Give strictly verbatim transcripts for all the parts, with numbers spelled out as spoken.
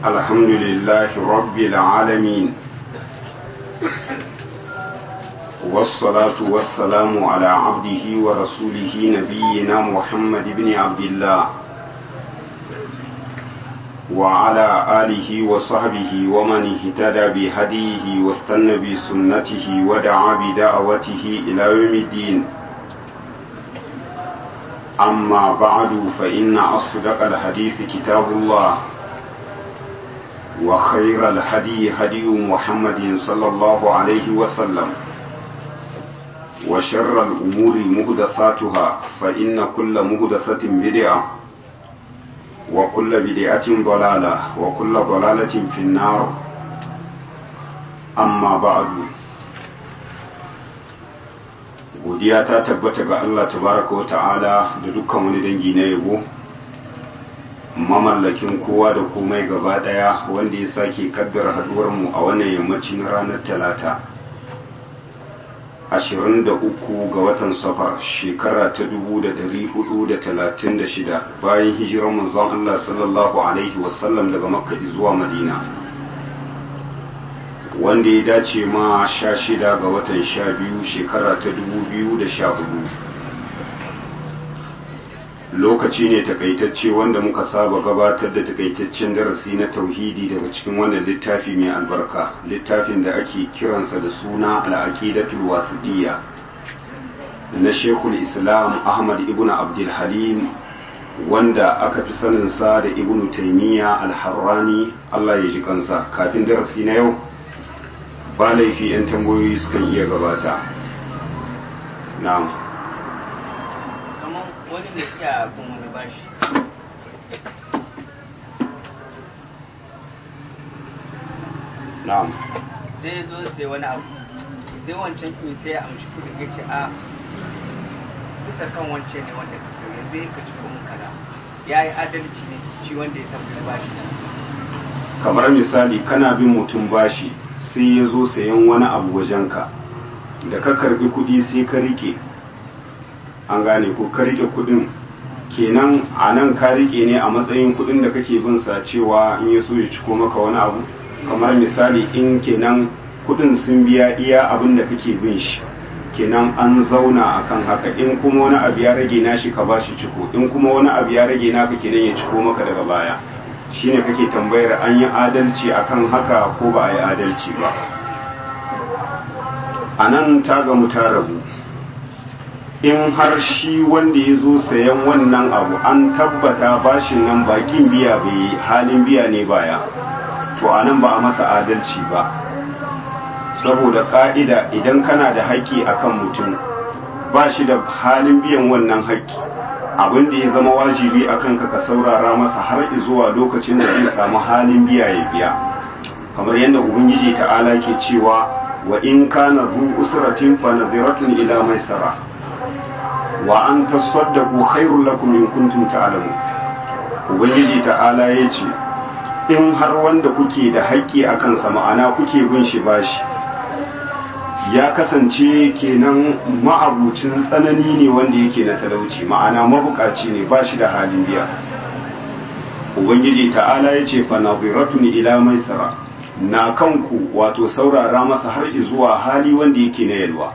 الحمد لله رب العالمين والصلاة والسلام على عبده ورسوله نبينا محمد بن عبد الله وعلى آله وصحبه ومن اهتدى بهديه واستنى بسنته ودعا بدعوته إلى يوم الدين أما بعد فإن أصدق الحديث كتاب الله وخير الهدي هدي محمد صلى الله عليه وسلم وشر الأمور مهدثاتها فإن كل مهدثة بدعة وكل بدعة ضلالة وكل ضلالة في النار أما بعد godiya ta tabbata ga Allah tabaraka wa ta'ala da dukkan wani dangi na yabo mamallakin kowa da komai gaba daya wanda ya sake kaddara haduwar mu a wannan yammacin ranar talata ashirin da uku ga watan safar shekara ta dubu da dari hudu da talatin da shida bayan hijirar manzon Allah sallallahu alaihi wasallam daga makka zuwa madina wanda ya dace ma sha shida ga watan sha biyu shekara ta dubu biyu da sha hudu lokaci ne takaitacce wanda muka saba gabatar da takaitaccen darasi na tauhidi daga cikin wannan littafi mai albarka littafin da ake kiransa da suna al-aqidatul wasitiyya na Sheikhul Islam Ahmad ibn Abdul Halim wanda aka fi saninsa da Ibn Taymiyyah al-Harrani Allah ya ji kansa kafin darasi na yau ba laifi 'yan tambayoyi sukan iya gabata. Na'am. Kamar wani da iya kun wani bashi. Na'am. Sai zo sai wani abu. Sai wancan kin sai ya amshi kudin ya ce a bisa kan wance ne wanda ka sai yanzu ka ci kuma kaza. Yayi adalci ne shi wanda ya tabbata bashi. Kamar misali kana bin mutum bashi sai ya zo sayan wani abu wajenka da ka karbi kudi sai ka rike an gane ko ka rike kudin kenan a nan ka rike ne a matsayin kudin da kake bin sa cewa in ya so ya ciko maka wani abu kamar misali in kenan kudin sun biya iya abin da kake bin shi kenan an zauna akan haka in kuma wani abu ya rage nashi ka bashi ciko in kuma wani abu ya rage naka kenan ya ciko maka daga baya shine kake tambayar an yi adalci akan haka ko ba a yi adalci ba a nan ta gamu ta rabu in har shi wanda ya zo sayan wannan abu an tabbata bashin nan bakin biya bai halin biya ne baya to a nan ba a masa adalci ba saboda ka'ida idan kana da haƙƙi akan mutum ba shi da halin biyan wannan haƙƙi abin da ya zama wajibi a kanka ka saurara masa har zuwa lokacin da zai samu halin biya ya biya kamar yadda ubangiji ta'ala ke cewa wa in kana zu usratin fa nadhiratun ila maisara wa an tasaddaqu khairul lakum in kuntum ta'lamun ubangiji ta'ala yace in har wanda kuke da haƙƙi akan sa ma'ana kuke bin shi bashi ya kasance kenan ma'abucin tsanani ne wanda yake na talauci ma'ana mabukaci ne ba shi da halin biya ubangiji ta'ala ya ce fanaziratun ila maisara na kanku wato saurara masa har zuwa hali wanda yake na yalwa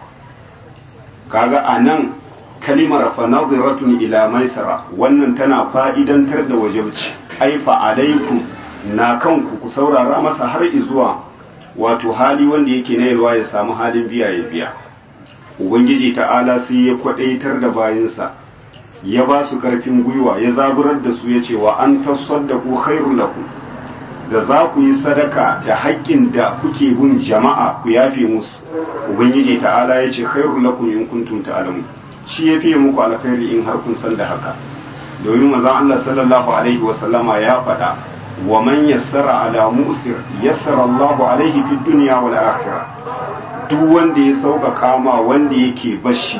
kaga a nan kalimar fanaziratun ila maisara wannan tana fa'idantar da wajabci ai fa'alaikum na kanku ku saurara masa har zuwa wato hali wanda yake na yalwa ya samu halin biya ya biya ubangiji ta'ala sai ya kwadaitar da bayinsa ya ba su karfin gwiwa ya zaburar da su ya ce wa an tasaddaqu khairul lakum da za ku yi sadaka da haƙƙin da kuke bin jama'a ku yafe musu ubangiji ta'ala ya ce khairul lakum in kuntum ta'lamun shi ya fiye muku alkhairi in har kun san da haka domin manzon Allah sallallahu alaihi wa sallama ya faɗa wa man yassara ala mu'sir yassara Allahu alaihi fid dunya wal akhirah duk wanda ya sauƙaƙa ma wanda yake bashi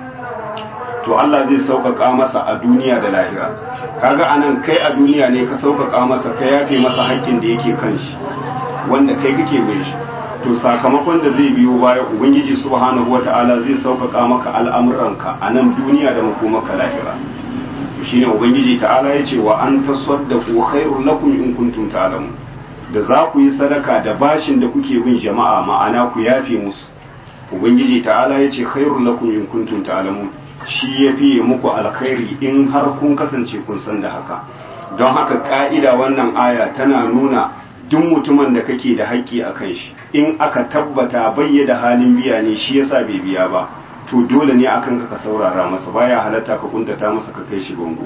to Allah zai sauƙaƙa masa a duniya da lahira kaga anan kai a duniya ne ka sauƙaƙa masa ka yafe masa haƙƙin da yake kan shi wanda kai kake bai shi to sakamakon da zai biyo baya ubangiji subhanahu wata'ala zai sauƙaƙa maka al'amuranka a nan duniya da makomaka lahira shine ubangiji ta'ala ya ce wa an tasaddaqu khairul lakum in kuntum ta'lamun da za ku yi sadaka da bashin da kuke bin jama'a ma'ana ku yafe musu ubangiji ta'ala ya ce khairul lakum in kuntum ta'lamun shi ya fiye muku alkhairi in har kun kasance kun san da haka don haka ka'ida wannan aya tana nuna duk mutumin da kake da haƙƙi a kan shi in aka tabbata bayyada halin biya ne shi yasa bai biya ba to dole ne akan ka saurara masa baya halatta ka kuntata masa ka kai shi bango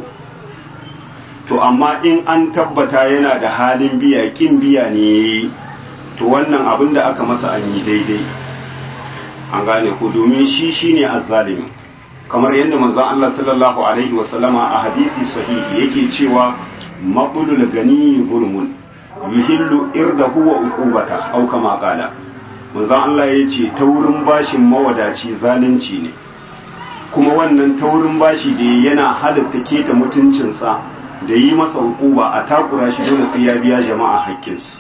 to amma in an tabbata yana da halin biya kin biya ne to wannan abin da aka masa an yi daidai an gane ko domin shi shine azzalimi kamar yadda manzon Allah sallallahu alaihi wasallama a hadisi sahihi yake cewa maqulul gani zulmun yuhillu irdahu wa uqubata aw kama qala manzon Allah yace taurin bashin mawadaci zalunci ne kuma wannan taurin bashi da yana halatta keta mutuncinsa da yi masa hukuba a takura shi dole sai ya biya jama'a haƙƙinsu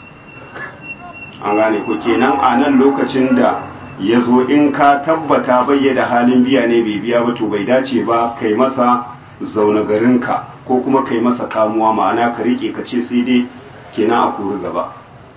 an gane ko kenan a nan lokacin da ya zo in ka tabbata bayyada halin biya ne bai biya ba to bai dace ba kai masa zaune garinka ko kuma kai masa kamuwa ma'ana ka rike ka ce sai dai kenan a kori gaba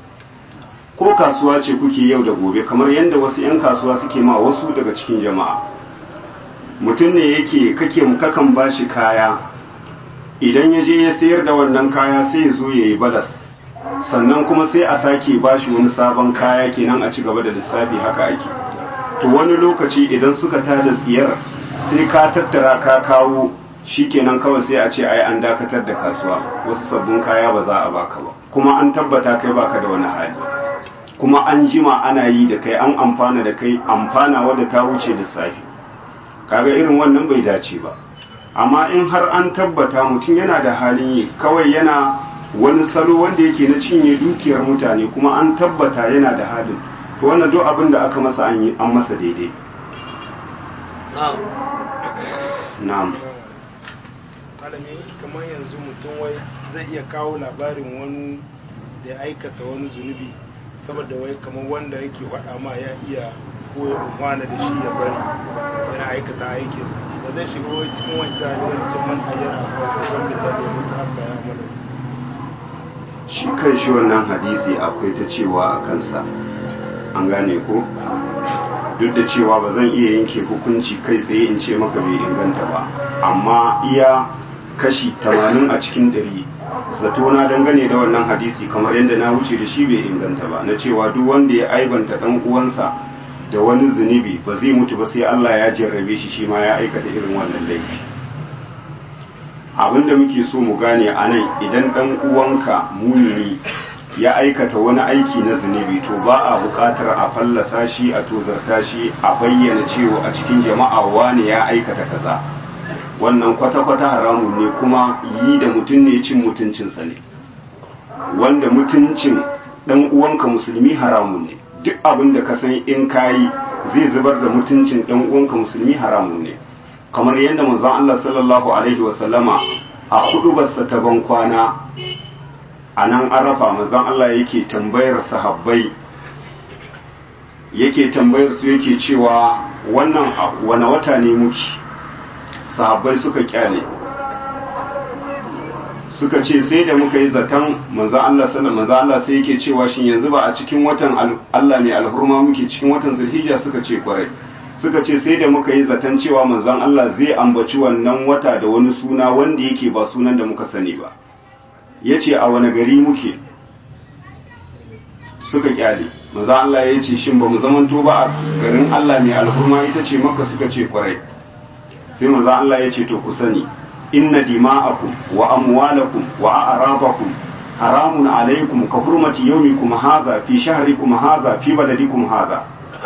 ko kasuwa ce kuke yau da gobe kamar yadda wasu 'yan kasuwa suke ma wasu daga cikin jama'a mutum ne yake kake kakan bashi kaya idan ya je ya sayar da wannan kaya sai ya zo ya yi balas sannan kuma sai a sake bashi wani sabon kaya kenan a ci gaba da lissafi haka ake to wani lokaci idan suka tada tsiyar sai ka tattara ka kawo shikenan kawai sai a ce ai an dakatar da kasuwa wasu sabbin kaya ba za a baka ba kuma an tabbata kai baka da wani hali kuma an jima ana yi da kai an amfana da kai amfana wadda ta wuce lissafi kaga irin wannan bai dace ba amma in har an tabbata mutum yana da halin yi kawai yana wani salo wanda yake na cinye dukiyar mutane kuma an tabbata yana da halin to wannan duk abin da aka masa an yi an masa daidai na'am malami kamar yanzu mutum wai zai iya kawo labarin wani da ya aikata wani zunubi saboda wai kamar wanda yake faɗa ma ya iya ko ya umwana da shi ya bari yana aikata aikin ba zai shiga wai cikin wancan wancan man ayyana a san da da mutu haka ya mana shi kan shi wannan hadisi akwai ta cewa a kansa an gane ko duk da cewa ba zan iya yanke hukunci kai tsaye in ce maka bai inganta ba amma iya kashi tamanin a cikin ɗari zato na dangane da wannan hadisi kamar yadda na wuce da shi bai inganta ba na cewa duk wanda ya aibanta ɗan uwansa da wani zunubi ba zai mutu ba sai Allah ya jarrabe shi shi ma ya aikata irin wannan laifi abinda muke so mu gane a nan idan ɗan uwanka mumini ya aikata wani aiki na zunubi to ba a buƙatar a fallasa shi a tozarta shi a bayyana cewa a cikin jama'a wani ya aikata kaza wannan kwata-kwata haramun ne kuma yi da mutum ne cin mutuncinsa ne wanda mutuncin ɗan uwanka musulmi haramun ne duk abin da ka san in kayi zai zubar da mutuncin ɗan uwanka musulmi haramun ne kamar yadda manzon Allah sallallahu alaihi wasallama a hudubarsa ta ban kwana a nan arafa manzon Allah yake tambayar sahabbai yake tambayar su yake cewa wannan wani wata ne muke sahabbai suka kyale suka ce sai da muka yi zaton manzon Allah sallallahu manzon Allah sai yake cewa shin yanzu ba a cikin watan Allah ne alhurma muke cikin watan Zulhijja suka ce kwarai suka ce sai da muka yi zaton cewa manzon Allah zai ambaci wannan wata da wani suna wanda yake ba sunan da muka sani ba yace a wani gari muke suka kyale manzon Allah ya ce shin ba mu zamanto ba a garin Allah mai alhurma ita ce Makka suka ce kwarai sai manzon Allah ya ce to ku sani inna dima'akum wa amwalakum wa a'radakum haramun alaykum ka hurmati yawmikum hadha fi shahrikum hadha fi baladikum hadha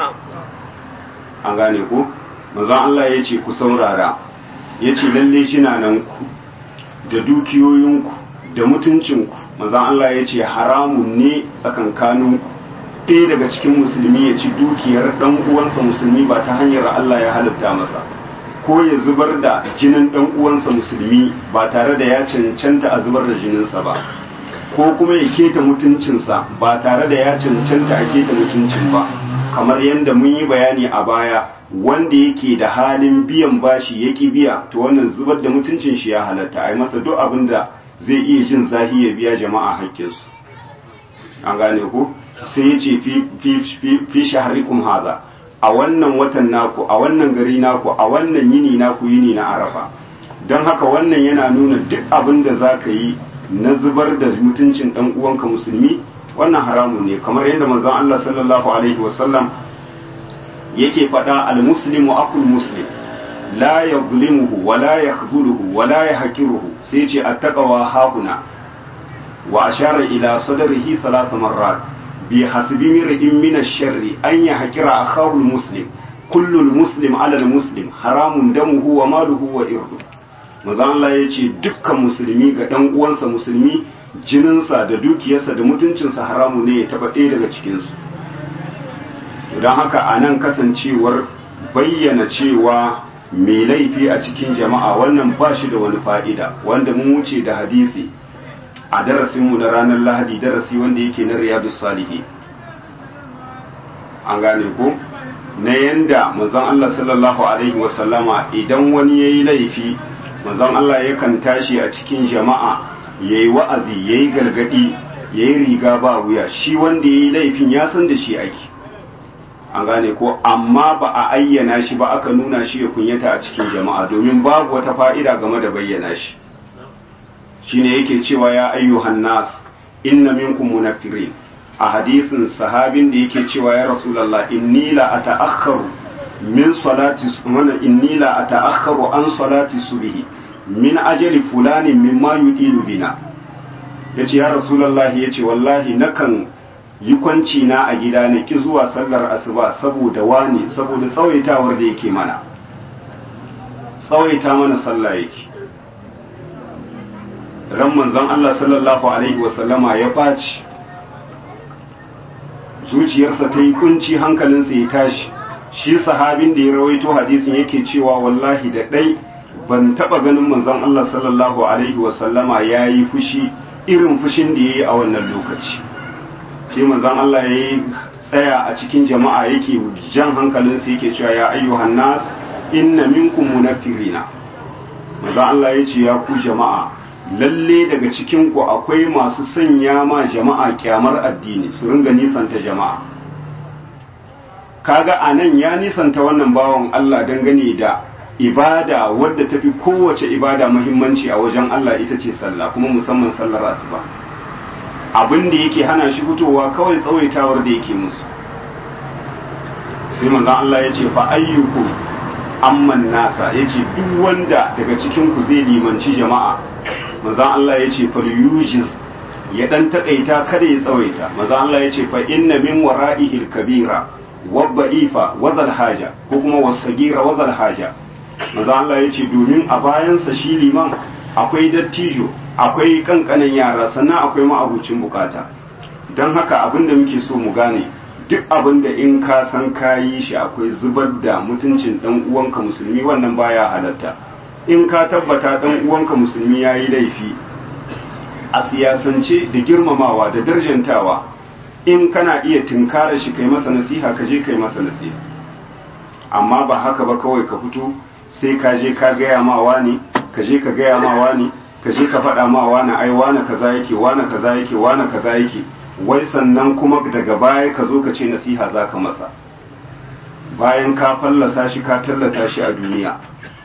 an gane ko manzon Allah ya ce ku saurara ya ce lalle jinanan ku da dukiyoyinku da mutuncinku manzon Allah ya ce haramun ne tsakankaninku ɗaya daga cikin musulmi ya ci dukiyar ɗan uwansa musulmi ba ta hanyar Allah ya halitta masa ko ya zubar da jinin ɗan uwansa musulmi ba tare da ya cancanta a zubar da jininsa ba ko kuma ya keta mutuncinsa ba tare da ya cancanta a keta mutuncin ba kamar yadda mun yi bayani a baya wanda yake da halin biyan bashi yaki biya to wannan zubar da mutuncin shi ya halatta a yi masa duk abin da zai iya jin zahi ya biya jama'a haƙƙinsu an gane ku sai ya ce fi shaharikum haza a wannan watan naku a wannan gari naku a wannan yini naku yini na arafa don haka wannan yana nuna duk abin da za ka yi na zubar da mutuncin ɗan uwanka musulmi wannan haramun ne kamar yadda manzon Allah sallallahu alaihi wasallam yake faɗa al-muslimu aqul muslim la yadhlimuhu wa la yakhzuluhu wa la yahqiruhu sai ce attaqwa hauna wa ashara ila sadrihi thalath marrat bi hasbi mir'in min ash-sharri an yahqira akhahu al-muslim kullu al-muslim ala al-muslim haramun damuhu wa maluhu wa irduhu manzon Allah yace dukkan musulmi ga dan uwansa musulmi jininsa da dukiyarsa da mutuncinsa haramu ne ya taba ɗaya daga cikinsu don haka a nan kasancewar bayyana cewa mai laifi a cikin jama'a wannan ba shi da wani fa'ida wanda mun wuce da hadisi a darasinmu na ranar lahadi darasi wanda yake na riyadu salihi an gane ko na yanda manzon Allah sallallahu alaihi wasallama idan wani ya yi laifi manzon Allah yakan tashi a cikin jama'a ya yi wa'azi ya yi gargadi ya yi riga ba wuya shi wanda ya yi laifin ya san da shi ake an gane ko amma ba a ayyana shi ba aka nuna shi ya kunyata a cikin jama'a domin babu wata fa'ida game da bayyana shi shine yake cewa ya ayyuhan nas inna minkum munafirin a hadisin sahabin da yake cewa ya rasulullah inni la ata'akhkharu min salati subhana inni la ata'akhkharu an salati subhi min ajali fulanin mimma yudilu bina yace ya rasulullahi yace wallahi nakan yi kwanci na a gida ne ki zuwa sallar asuba saboda wani saboda tsawaitawar da yake mana tsawaita mana sallah yake ran manzon Allah sallallahu alaihi wasallama ya baci zuciyarsa ta yi kunci hankalinsa ya tashi shi sahabin da ya rawaito hadisin yake cewa wallahi da dai ban taba ganin manzon Allah sallallahu alaihi wasallama ya yi fushi irin fushin da ya yi a wannan lokaci sai manzon Allah ya yi tsaya a cikin jama'a yake jan hankalinsa yake cewa ya ayyuhan nas inna minkum munafirina manzon Allah ya ce ya ku jama'a lalle daga cikin ku akwai masu sanya ma jama'a kyamar addini su ringa nisanta jama'a kaga anan ya nisanta wannan bawan Allah dangane da ibada wadda tafi kowace ibada muhimmanci a wajen Allah ita ce sallah kuma musamman sallar asuba abin da yake hana shi fitowa kawai tsawaitawar da yake musu sai manzon Allah ya ce fa ayyukum amman nasa yace duk wanda daga cikin ku zai limanci jama'a manzon Allah ya ce fal yujiz ya dan takaita kada ya tsawaita manzon Allah ya ce fa inna min wara'ihi al-kabira wabba'ifa wadal haja ko kuma wasagira wadal haja manzo Allah ya ce domin a bayansa shi liman akwai dattijo akwai kankanin yara sannan akwai ma'abucin bukata don haka abinda muke so mu gane duk abinda in ka san kayi shi akwai zubar da mutuncin dan uwanka musulmi wannan baya halatta in ka tabbata dan uwanka musulmi yayi laifi a siyasance da girmamawa da darjantawa in kana iya tunkarar shi kai masa nasiha ka je kai masa nasiha amma ba haka ba kawai ka fito sai ka je ka gaya ma wani ka je ka gaya ma wani ka je ka faɗa ma wani ai wani kaza yake wani kaza yake wani kaza yake wai sannan kuma daga baya ka zo ka ce nasiha za ka masa bayan ka fallasa shi ka tallata shi a duniya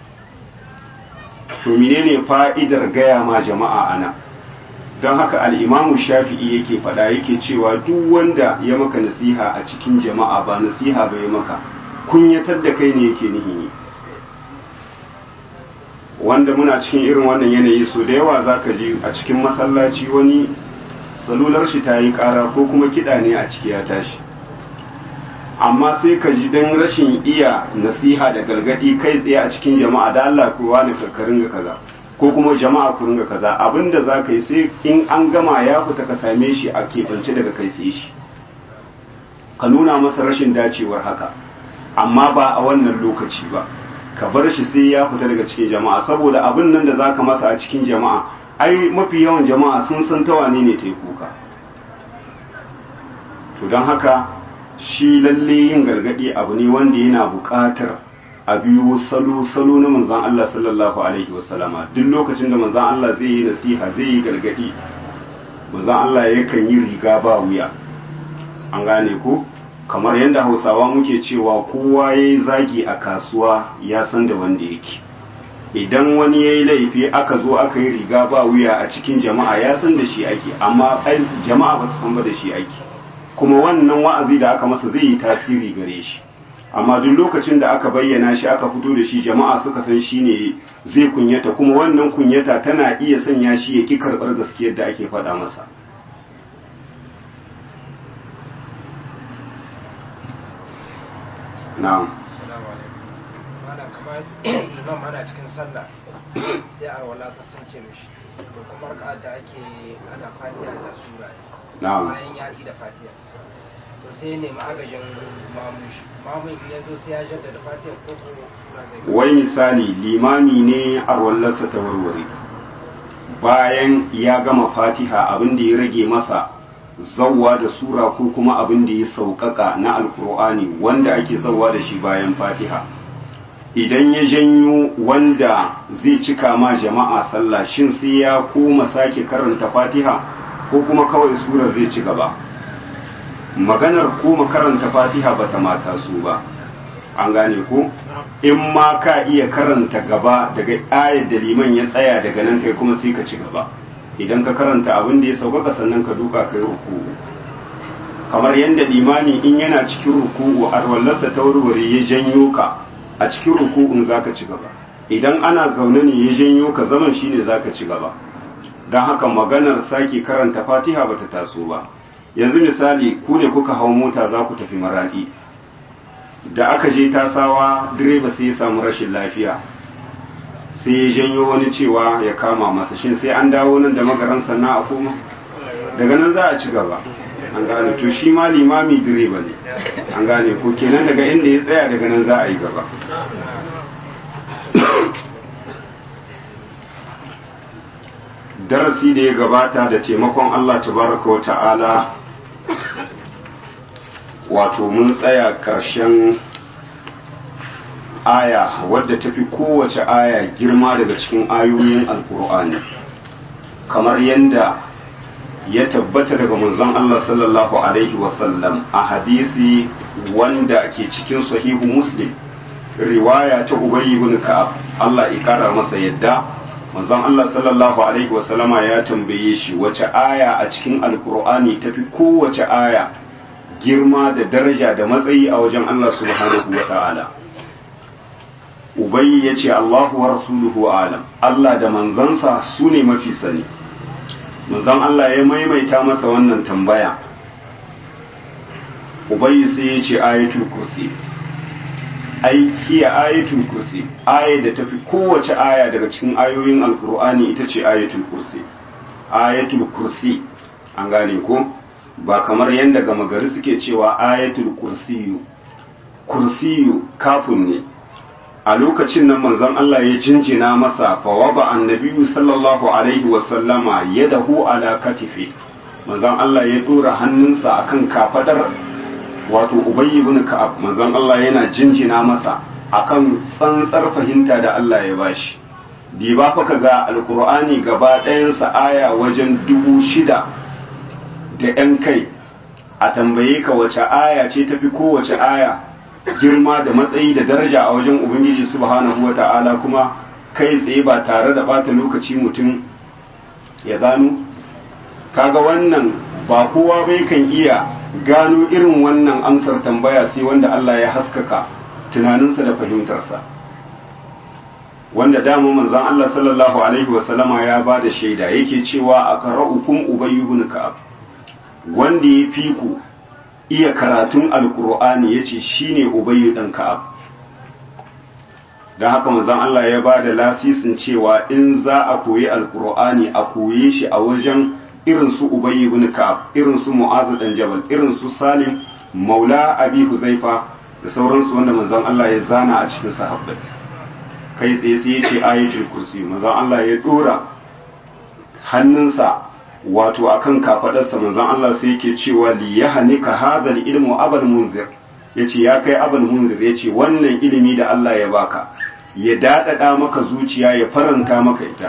to menene fa'idar gaya ma jama'a ana don haka al'imamu shafi'i yake faɗa yake cewa duk wanda ya maka nasiha a cikin jama'a ba nasiha ba ya maka kunyatar da kai ne yake nihi ne wanda muna cikin irin wannan yanayi so da yawa za ka ji a cikin masallaci wani salular shi ta yi ƙara ko kuma kiɗa ne a ciki ya tashi amma sai ka ji don rashin iya nasiha da gargaɗi kai tsaye a cikin jama'a da Allah ku wani karkarin ga kaza ko kuma jama'a ku ringa kaza abinda za ka yi sai in an gama ya fita ka same shi a keɓance daga kai sai shi ka nuna masa rashin dacewar haka amma ba a wannan lokaci ba ka bar shi sai ya fita daga cikin jama'a saboda abin nan da za ka masa a cikin jama'a ai mafi yawan jama'a sun san ta wane ne ta yi kuka to don haka shi lalle yin gargaɗi abu ne wanda yana buƙatar a biyu salo-salo na manzan Allah sallallahu Alaihi wasallama duk lokacin da manzan Allah zai yi nasiha zai yi gargadi manzon Allah yakan yi riga ba wuya an gane ko kamar yadda Hausawa muke cewa kowa yayi zagi a kasuwa ya san da wanda yake idan wani yayi laifi aka zo aka yi riga ba wuya a cikin jama'a ya san da shi ake amma jama'a ba su san ba da shi ake kuma wannan wa'azi da aka masa zai yi tasiri gare shi amma duk lokacin da aka bayyana shi aka fito da shi jama'a suka san shi ne zai kunyata kuma wannan kunyata tana iya sanya shi ya ki karɓar gaskiyar da ake faɗa masa na'am imam ana cikin sallah sai arwala ta sunce mishi to kuma raka'a da ake ana fatiha da sura na'am bayan ya yi da fatiha to sai ne agajin mamun shi mamun ya zo sai ya jaddada fatiha ko ko sura zai wai misali limami ne arwallarsa ta warware bayan ya gama fatiha abin da ya rage masa zawwa da sura ko kuma abin da ya sauƙaƙa na alkur'ani wanda ake zawwa da shi bayan fatiha idan ya janyo wanda zai cika ma jama'a sallah shin sai ya koma sake karanta fatiha ko kuma kawai sura zai ci gaba maganar koma karanta fatiha bata mata su ba an gane ko in ma ka iya karanta gaba daga ayar da liman ya tsaya daga nan kai kuma sai ka ci gaba idan ka karanta abin da ya sauƙaƙa sannan ka duka kai ruku'u kamar yadda limani in yana cikin ruku'u arwallarsa ta warware ya janyo ka a cikin ruku'un zaka ci gaba idan ana zaune ne ya janyo ka zaman shine zaka ci gaba don haka maganar sake karanta fatiha bata taso ba yanzu misali ku ne kuka hau mota za ku tafi maradi da aka je tasawa direba sai ya samu rashin lafiya sai ya janyo wani cewa ya kama masa shin sai an dawo nan da magaran sannan a koma daga nan za a ci gaba an gane to shi ma limami direba ne an gane ko kenan daga inda ya tsaya daga nan za a yi gaba darasi da ya gabata da taimakon Allah tabaraka wa ta'ala wato mun tsaya ƙarshen aya wadda tafi kowace aya girma daga cikin ayoyin alkur'ani kamar yadda ya tabbata daga manzon Allah sallallahu alaihi wasallam a hadisi wanda ke cikin sahihu muslim riwaya ta Ubay ibn Ka'ab Allah ya kara masa yadda manzon Allah sallallahu alaihi wasallama ya tambaye shi wace aya a cikin alkur'ani tafi kowace aya girma da daraja da matsayi a wajen Allah subhanahu wa ta'ala Ubay ya ce Allahu wa rasuluhu alam Allah da manzansa su ne mafi sani manzon Allah ya maimaita masa wannan tambaya Ubay sai ya ce ayatul kursi ai hiya ayatul kursi aya da tafi kowace aya daga cikin ayoyin alkur'ani ita ce ayatul kursi ayatul kursi an gane ko ba kamar yadda gama gari suke cewa ayatul kursiyu kursiyu kafin ne a lokacin nan manzon Allah ya jinjina masa fa waba annabi sallallahu alaihi wa sallama yadahu ala katifi manzon Allah ya dora hannunsa akan kafadar wato Ubay ibn Ka'ab manzon Allah yana jinjina masa akan tsantsar fahimta da Allah ya bashi di ba fa kaga alqur'ani gaba ɗayansa aya wajen dubu shida da ‘yan kai a tambaye ka wace aya ce tafi kowace aya girma da matsayi da daraja a wajen Ubangiji subhanahu wa ta'ala kuma kai tsaye ba tare da bata lokaci mutum ya gano kaga wannan ba kowa bai kan iya gano irin wannan amsar tambaya sai wanda Allah ya haskaka tunaninsa da fahimtarsa wanda dama manzon Allah sallallahu alaihi wasallama ya ba da shaida yake cewa a qara'ukum Ubay ibn Ka'ab wanda ya fi ku iya karatun alkur'ani ya ce shi ne Ubayyu ɗan Ka'ab don haka manzon Allah ya ba da lasisin cewa in za a koyi alkur'ani a koye shi a wajen irin su Ubayyu ibn Ka'ab irin su Mu'az ɗan Jabal irin su Salim Maula Abi Huzaifa da sauransu wanda manzon Allah ya zana a cikin sahabbai kai tsaye sai ya ce ayatul kursi manzon Allah ya dora hannunsa wato akan kafadarsa manzon Allah sai yake cewa li yahnika hadha ilmu abul munzir yace ya kai abul munzir yace wannan ilimi da Allah ya baka ya dadada maka zuciya ya faranta maka ita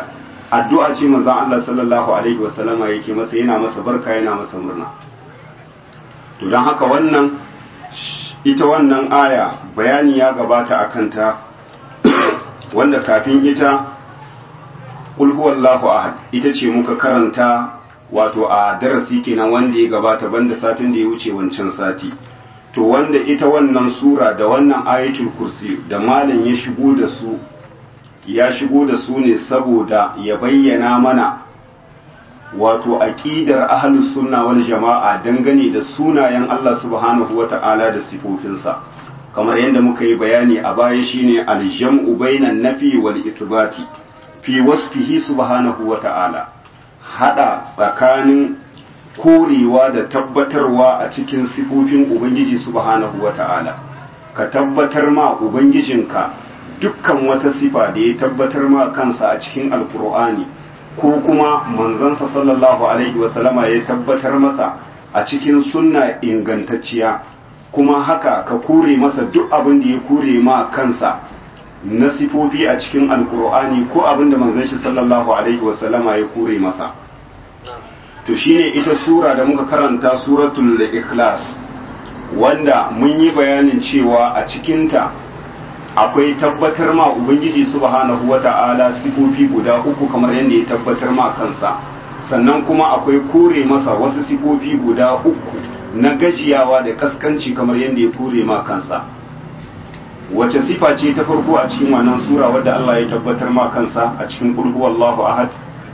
addu'a ce manzon Allah sallallahu alaihi wasallama yake masa, yana masa barka, yana masa murna. To don haka wannan ita wannan aya bayani ya gabata a kanta, wanda kafin ita qul huwallahu ahad ita ce muka karanta wato a darasi kenan wanda ya gabata banda satin da ya wuce wancan sati. To wanda ita wannan sura da wannan ayatul kursi da malam ya shigo da su ya shigo da su ne saboda ya bayyana mana wato aqidar ahlus sunna wal jama'a dangane da sunayen Allah subhanahu wata'ala da sifofinsa, kamar yadda muka yi bayani a baya shine aljam'u bainan nafi wal ithbati fi wasfihi subhanahu wata'ala, hada tsakanin korewa da tabbatarwa a cikin sifofin ubangiji subhanahu wata'ala. Ka tabbatar ma ubangijinka dukkan wata sifa da ya tabbatar ma kansa a cikin alkur'ani ko kuma manzansa sallallahu alaihi wasallama ya tabbatar masa a cikin sunna ingantacciya, kuma haka ka kore masa duk abin da ya kore ma kansa na sifofi a cikin alkur'ani ko abin da manzon shi sallallahu alaihi wasallama ya kore masa. To shine ita sura da muka karanta suratul ikhlas, wanda mun yi bayanin cewa a cikinta akwai tabbatar ma ubangiji subhanahu wata'ala sifofi guda uku kamar yadda ya tabbatar ma kansa, sannan kuma akwai kore masa wasu sifofi guda uku na gajiyawa da kaskanci kamar yadda ya kore ma kansa. Wace sifa ce ta farko a cikin wannan sura wadda Allah ya tabbatar ma kansa a cikin qul huwallahu ahad?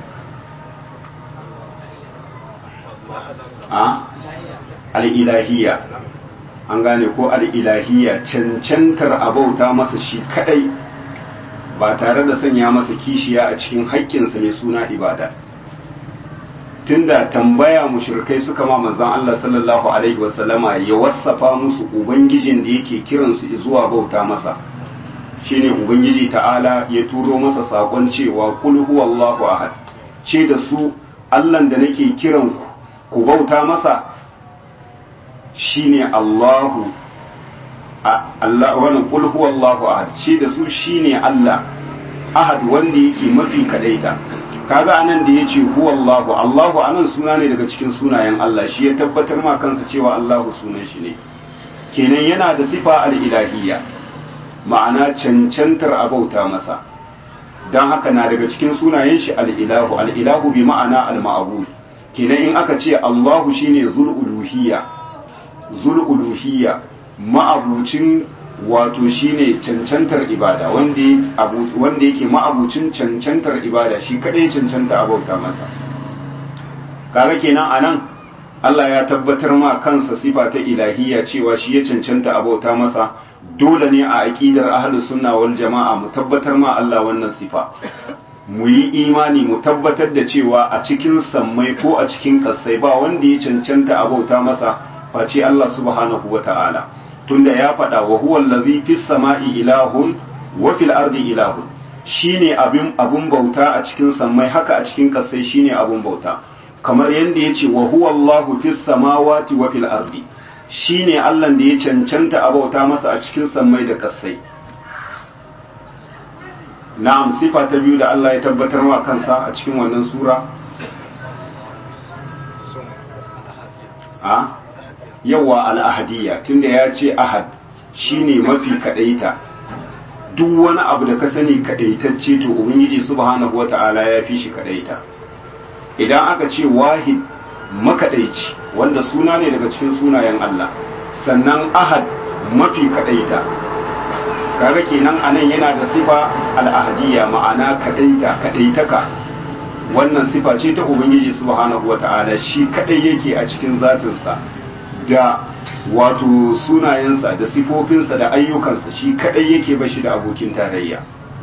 a al-ilahiyya, an gane ko al-ilahiyya, cancantar abauta masa shi kadai ba tare da sanya masa kishiya a cikin haƙƙinsa mai suna ibada. Tunda tambaya mushrikai suka ma manzon Allah sallallahu alaihi wasallama ya wassafa musu ubangijin da yake kiransu zuwa bauta masa, shine ubangiji ta'ala ya turo masa sakon cewa qul huwallahu ahad, ce da su Allahn da nake kiranku ku bauta masa shine Allahu, Allah wannan qul huwallahu ahad, shi da su shine Allah ahad wanda yake mafi kadaita. Kaga anan da yace huwallahu, Allahu anan suna ne daga cikin sunayen Allah, shi ya tabbatar ma kansa cewa Allahu sunan shi ne, kenan yana da sifa al-ilahiyya, ma'ana cancantar abauta masa. Dan haka na daga cikin sunayen shi al-ilahu, al-ilahu bi ma'ana al-ma'bud. Kenan in aka ce Allahu shine zul uluhiyya, zul uluhiyya ma'abucin wato shine cancantar ibada, wanda yake ma'abucin cancantar ibada, shi kadai cancanta abauta masa. Kaga kenan anan Allah ya tabbatar ma kansa sifa ta ilahiyya cewa shi ya cancanta abauta masa. Dole ne a aqidar ahlus sunna wal jama'a mu tabbatar ma Allah wannan sifa, mu yi imani mu tabbatar da cewa a cikin sammai ko a cikin kasai ba wanda ya cancanta abauta masa face Allah subhanahu wata'ala, tunda ya faɗa wa huwa allazi fis sama'i ilahun wa fil ardi ilahun, shine abin abun bauta a cikin sammai, haka a cikin kasai shine abun bauta, kamar yanda yace wa huwa Allahu fis samawati wa fil ardi, shine Allah da ya cancanta abauta masa a cikin sammai da kasai. Na'am, sifa ta biyu da Allah ya tabbatar wa kansa a cikin wannan sura a yawa al-ahadiyya, tunda ya ce ahad shine mafi kadaita. Duk wani abu da ka sani kadaitacce to ubangiji subhanahu wata'ala ya fi shi kadaita. Idan aka ce wahid makadaici, wanda suna ne daga cikin sunayen Allah, sannan ahad mafi kadaita, kaga kenan anan yana da sifa al-ahadiyya, ma'ana kadaita kadaitaka. Wannan sifa ce ta ubangiji subhanahu wata'ala, shi kadai yake a cikin zatinsa da wato sunayensa da sifofinsa da ayyukansa, shi kadai yake bashi da abokin tarayya.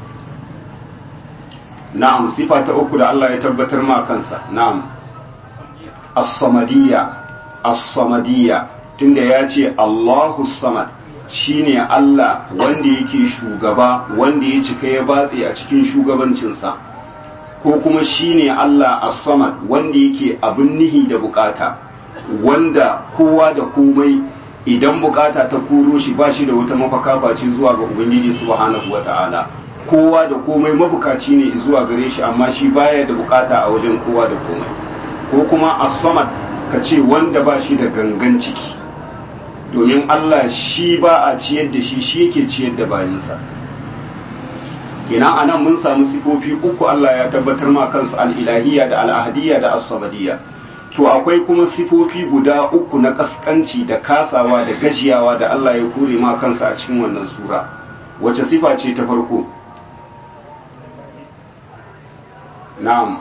Na'am, sifa ta uku da Allah ya tabbatar ma kansa, na'am, as-samadiyya, as-samadiyya, tunda ya ce Allahu samad, shine Allah wanda yake shugaba, wanda ya cika ya batse a cikin shugabancinsa, ko kuma shine Allah as-samad wanda yake abin nihi da bukata, wanda kowa da komai idan bukata ta kuro shi ba shi da wata mafaka face zuwa ga ubangiji subhanahu wata'ala, kowa da komai mabukaci ne zuwa gare shi amma shi baya da bukata a wajen kowa da komai. Ko kuma as-samad ka ce wanda ba shi da gangan ciki, domin Allah shi ba a ciyar da shi, shi yake ciyar da bayansa. Kenan anan mun samu sifofi uku Allah ya tabbatar ma kansa, al-ilahiyya da al-ahadiyya da as-samadiyya. To akwai kuma sifofi guda uku na kaskanci da kasawa da gajiyawa da Allah ya kore ma kansa a cikin wannan sura. Wace sifa ce ta farko? Na'am,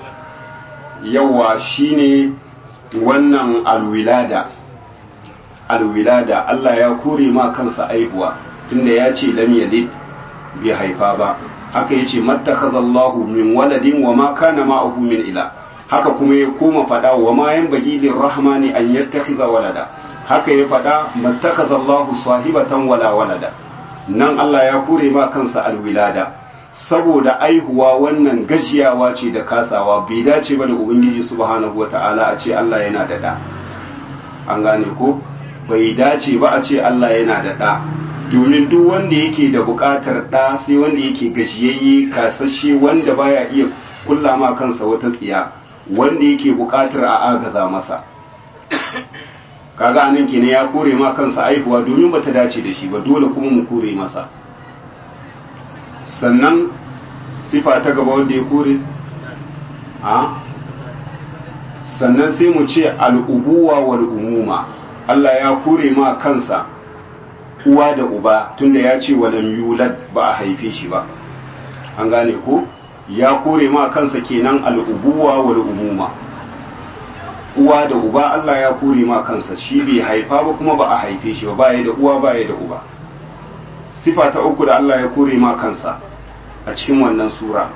yawa shine wannan alwilada. Alwilada Allah ya kore ma kansa aihuwa tunda ya ce lam yalid, bai haifa ba. Haka yace mattakhazallahu min waladin wa ma kana ma'ahu min ila. Haka kuma ya koma fada wa ma yanbaghi lirrahmani an yattakhiza walada. Haka ya fada mattakhazallahu sahibatan wala walada. Nan Allah ya kore ma kansa alwilada saboda aihuwa wannan gajiyawa ce da kasawa, bai dace ba da Ubangiji subhanahu wata'ala a ce Allah yana da da. An gane ko? Bai dace ba a ce Allah yana da da, domin duk wanda yake da buƙatar da sai wanda yake gajiyayye kasashe wanda baya iya kulla ma kansa wata tsiya, wanda yake buƙatar a agaza masa. Kaga anan kenan ya kore ma kansa aihuwa domin bata dace da shi ba, dole kuma mu kore masa. Sannan sifa ta gaba wanda ya kore a sannan sai mu ce al'ubuwa wal umuma. Allah ya kore ma kansa uwa da uba tunda ya ce walam yulad, ba a haife shi ba. An gane ko? Ya kore ma kansa kenan al'ubuwa wal umuma. Uwa da uba Allah ya kore ma kansa, shi bai haifa ba kuma ba a haife shi ba, baya da uwa baya da uba. Sifa ta uku da Allah ya kore ma kansa a cikin wannan sura,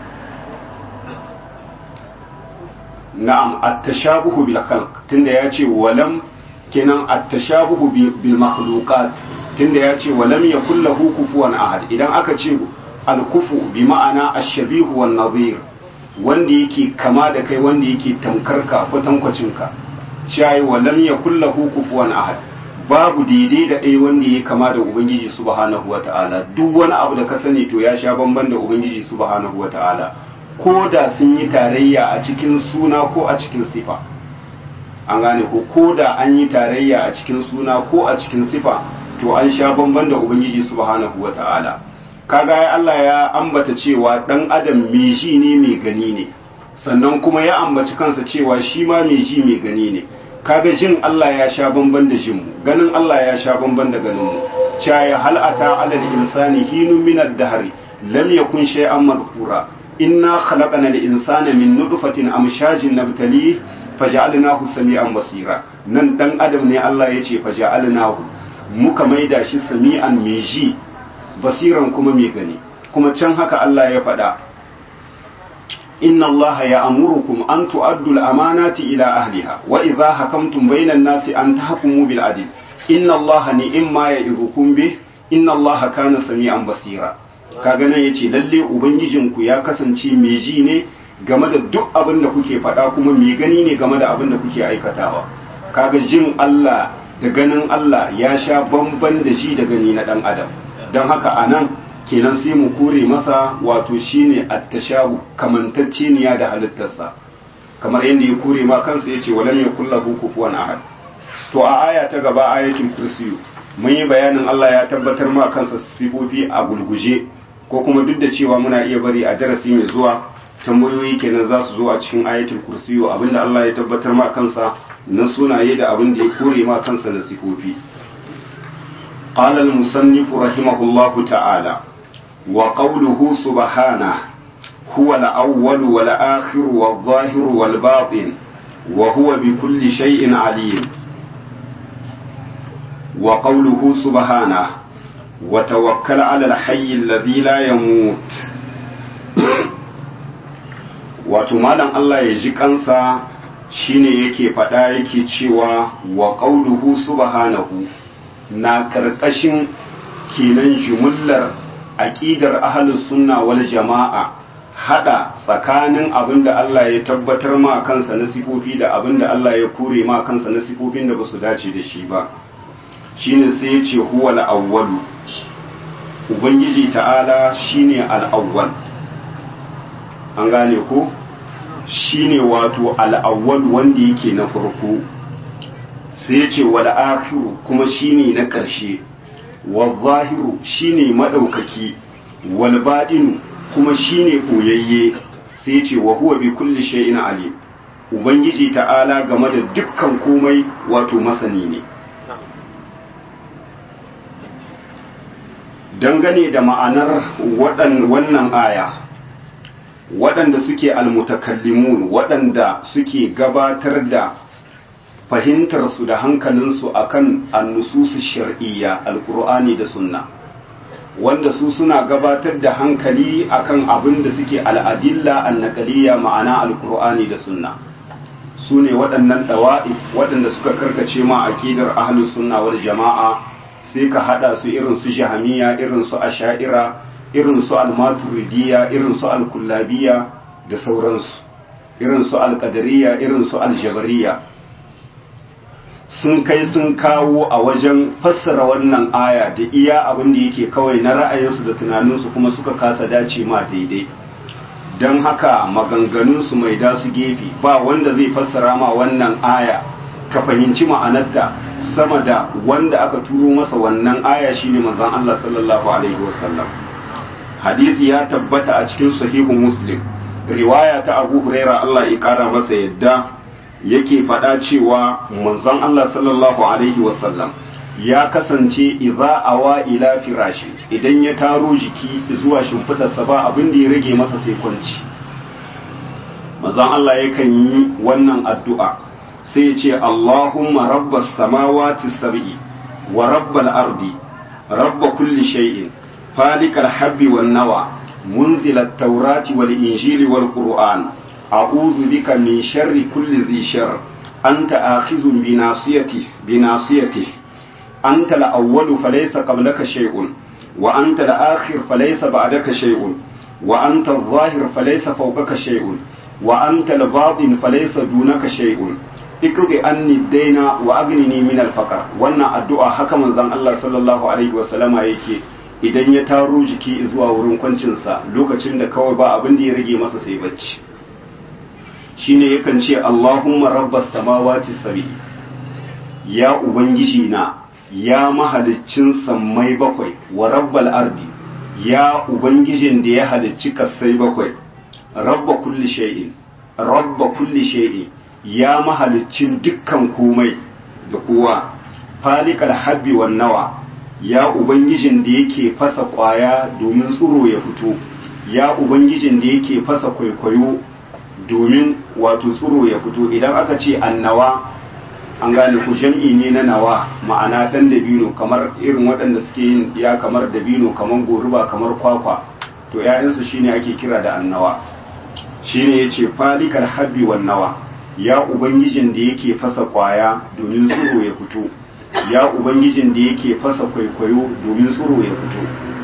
na'am, at-tashabuhu bil khalq, tunda ya ce walam, kenan at-tashabuhu bil makhluqat, tunda ya ce walam yakul lahu kufuwan ahad. Idan aka ce al-kufu bi ma'ana ash-shabihu wan nadhir, wanda yake kama da kai, wanda yake tamkarka kwatankwacinka, shayi walam yakul lahu kufuwan ahad, babu daidai da ɗaya wanda ya kama da Ubangiji subhanahu wa ta'ala. Duk wani abu da ka sani to ya sha bamban da Ubangiji subhanahu wa ta'ala, ko da sun yi tarayya a cikin suna ko a cikin sifa. An gane ko ko da an yi tarayya a cikin suna ko a cikin sifa, to an sha bamban da Ubangiji subhanahu wa ta'ala. Kaga ya Allah ya ambata cewa ɗan adam mai ji ne mai gani ne, sannan kuma ya ambaci kansa cewa shi ma mai ji mai gani ne. Kaga jin Allah ya sha bamban da jinmu, ganin Allah ya sha bamban da ganinmu. Caya hal ata alal insani hinun min ad-dahr lam yakun shay'an madhkura. Inna khalaqna al-insana min nutfatin amshajin nabtali faj'alnahu sami'an basira. Nan dan adam ne Allah yace faj'alnahu, muka maida shi sami'an mai ji, basiran kuma mai gani. Kuma can haka Allah ya faɗa, inna allaha ya'murukum an tu'addu al-amanati ila ahliha wa idha hakamtum bayna an-nasi an tahkumu bil adl inna allaha ni'ma ya'idukum bih inna allaha kana sami'an basira. Kaga nan yace lalle ubangijinku ya kasance mai ji ne game da duk abin da kuke faɗa, kuma mai gani ne game da abin da kuke aikatawa. Kaga jin Allah da ganin Allah ya sha bamban da ji da gani na dan adam. Don haka anan kenan sai mu kore masa wato shine at-tashabu, kamantacceniya da halittarsa, kamar yadda ya kore ma kansa yace walam yakul lahu kufuwan ahad. To a aya ta gaba, ayatul kursi, mun yi bayanin Allah ya tabbatar ma kansa sifofi a gulguje, ko kuma duk da cewa muna iya bari a darasi mai zuwa tambayoyi kenan za su zo a cikin ayatul kursi, abinda Allah ya tabbatar ma kansa na sunaye da abin da ya kore ma kansa na sifofi. قال المصنف رحمه الله تعالى وقوله سبحانه هو الأول والآخر والظاهر والباطن وهو بكل شيء عليم. وقوله سبحانه وتوكل على الحي الذي لا يموت. وتمالا الله يجيك أنسى shine yake faɗa yake cewa wa qauluhu subhanahu na karkashin kenan jumullar aqidar ahlus sunna wal jama'a, hada tsakanin abinda Allah ya tabbatar ma kansa na sifofi da abinda Allah ya kore ma kansa na sifofin da basu dace da shi ba. Shine sai ya ce huwal awwalu, ubangiji ta'ala shine al-awwal an gane ko shine wato al-awwal wanda yake na farko sai yace wal akhiru kuma shine na ƙarshe wal zahiru shine madaukaki wal batinu kuma shine koyayye sai yace wa huwa bi kulli shay'in alim ubangiji ta'ala game da dukkan komai wato masani ne dangane da ma'anar wannan aya waɗanda suke almutakallimun waɗanda suke gabatar da fahimtarsu da hankalinsu akan annususu shar'iyya alkur'ani da sunna wanda su suna gabatar da hankali akan abin da suke al'adilla annaqaliyya ma'ana alkur'ani da sunna su ne waɗannan ɗawa'if waɗanda suka karkace ma aqidar ahlus sunna wal jama'a sai ka hada su irin su jahamiya irin su asha'ira irin su al-maturidiyya irin su al-kullabiyya da sauransu irin su al-qadariyya irin su al-jabariyya sun kai sun kawo a wajen fassara wannan aya da iya abin da yake kawai na ra'ayinsu da tunaninsu kuma suka kasa dace ma daidai don haka maganganunsu mai dasu gefe ba wanda zai fassara ma wannan aya ka fahimci ma'anarta sama da wanda aka turo masa wannan aya shine manzon Allah sallallahu alaihi wasallam hadisi ya tabbata a cikin sahihu muslim riwaya ta Abu Huraira Allah ya kara masa yadda yake faɗa cewa manzon Allah sallallahu alaihi wasallam ya kasance idza awa ila firashi idan ya taro jiki zuwa shimfidarsa ba abin da ya rage masa sai kwanci manzon Allah yakan yi wannan addu'a sai ya ce Allahumma rabbas samawati sab'i wa rabbal ardi rabba kulli shay'in falikal habbi wan nawa munzilat tawrati wal injili wal qur'an a'udhu bika min sharri kulli dhi shar anta akhizun bi nasiyati bi nasiyati anta al-awwalu falaysa qablaka shay'un wa anta al-akhir falaysa ba'daka shay'un wa anta adh-dhahir falaysa fawqaka shay'un wa anta al-batin falaysa dunaka shay'un ikri anni daina wa agnini min al-faqr wannan addu'a haka manzon Allah sallallahu alaihi wa sallama yake idan ya taro jiki zuwa wurin kwancin sa lokacin da kawai ba abin da ya rage masa sai bacci shine yakan ce Allahumma rabbas samawati sab'i ya ubangiji na ya mahaliccin sammai bakwai wa rabbal ardi ya ubangijin da ya halicci kasai bakwai rabba kulli shay'in rabba kulli shay'in ya mahaliccin dukkan komai da kowa falikal habbi wan nawa ya ubangijin da yake fasa kwaya domin tsuro ya fito ya ubangijin da yake fasa kwaikwayo domin wato tsuro ya fito idan aka ce annawa an gane ku jam'i ne na nawa ma'ana dan dabino kamar irin waɗanda suke yin ya kamar dabino kamar goruba kamar kwakwa to 'ya'yansu shine ake kira da annawa shine yace falikal habbi wan nawa ya ubangijin da yake fasa kwaya domin tsiro ya fito ya ubangijin da yake fasa kwaikwayo domin tsiro ya fito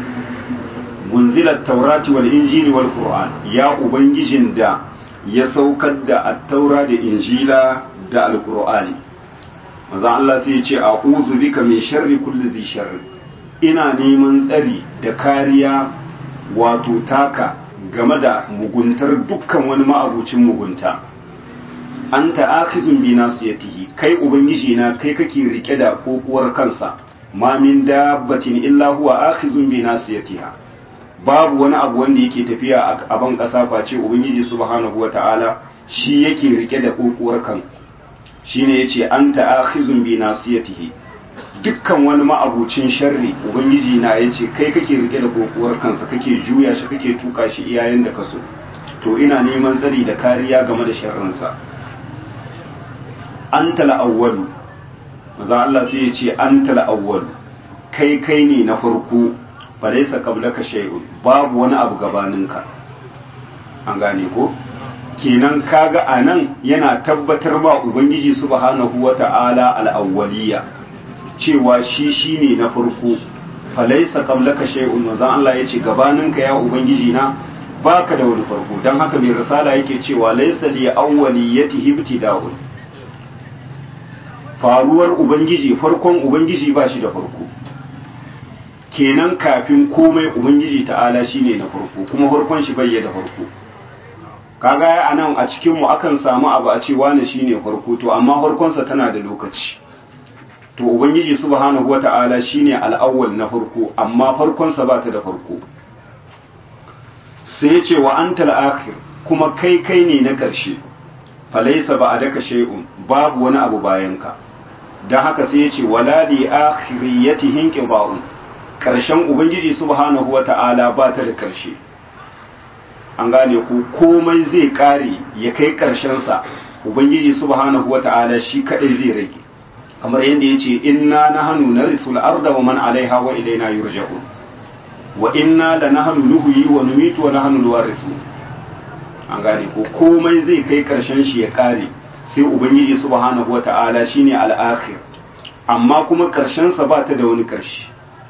munzilat taurati wal injili wal qur'an ya ubangijin da ya saukar da at-taura da injila da al-qur'ani maza Allah sai ya ce a'udhu bika min sharri kulli dhi sharri ina neman tsari da kariya wato taka game da muguntar dukkan wani ma'abucin mugunta anta akhizun bi nasiyatihi kai ubangiji na kai kake rike da kokuwar kansa ma min dabbatin illa huwa akhizun bi nasiyatiha babu wani abu wanda yake tafiya a ban kasa face ubangiji subhanahu wataala shi yake rike da kokuwar kan shine yace anta akhizun bi nasiyatihi dukkan wani ma'abucin sharri ubangiji na yace kai kake rike da kokuwar kansa kake juya shi kake tuka shi iyayen da kaso to ina neman tsari da kariya game da sharrinsa anta al-awwalu maza Allah sai ya ce anta al-awwalu kai kai ne na farko falaysa qablaka shay'un babu wani abu gabaninka an gane ko kenan kaga anan yana tabbatar ma ubangiji subhanahu wata'ala al-awwaliyya cewa shi shine na farko falaysa qablaka shay'un maza Allah ya ce gabaninka ya ubangiji na baka da wani farko dan haka mai risala yake cewa laysa li awwaliyatihi ibtida'un faruwar ubangiji farkon ubangiji ba shi da farko kenan kafin komai ubangiji ta'ala shine na farko kuma farkon shi bai da farko kaga a nan a cikin mu akan samu abu a ce wani shine farko to amma farkon sa tana da lokaci to ubangiji subhanahu wata'ala shine al-awwal na farko amma farkon sa ba ta da farko sai ya ce wa antal akhir kuma kai kai ne na karshe falaysa ba'daka shay'un babu wani abu bayan ka dan haka sai ya ce wala li akhiriyatihin qiba'un karshen ubangiji subhanahu wata'ala ba ta da karshe an gane ku komai zai kare ya kai karshen sa ubangiji subhanahu wata'ala shi kadai zai rage kamar yadda yace inna nahnu narisul arda wa man alaiha wa ilaina yurja'un wa inna lanahnu nuhyi wa numitu wa nahnu alwarithu an gane ku komai zai kai karshen shi ya kare sai ubangiji subhanahu wata'ala shine al-akhir amma kuma karshen sa ba ta da wani karshe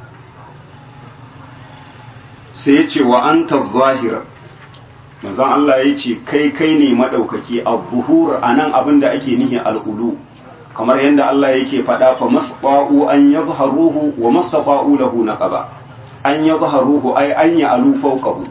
sai ya ce wa anta zahira manzon Allah ya ce kai kai ne madaukaki az-zuhur anan abinda ake nihi al-ulu kamar yadda Allah yake faɗa fa masqa'u an yadhharuhu wa mastaqa'u lahu naqaba an yadhharuhu ay an ya'lu fawqahu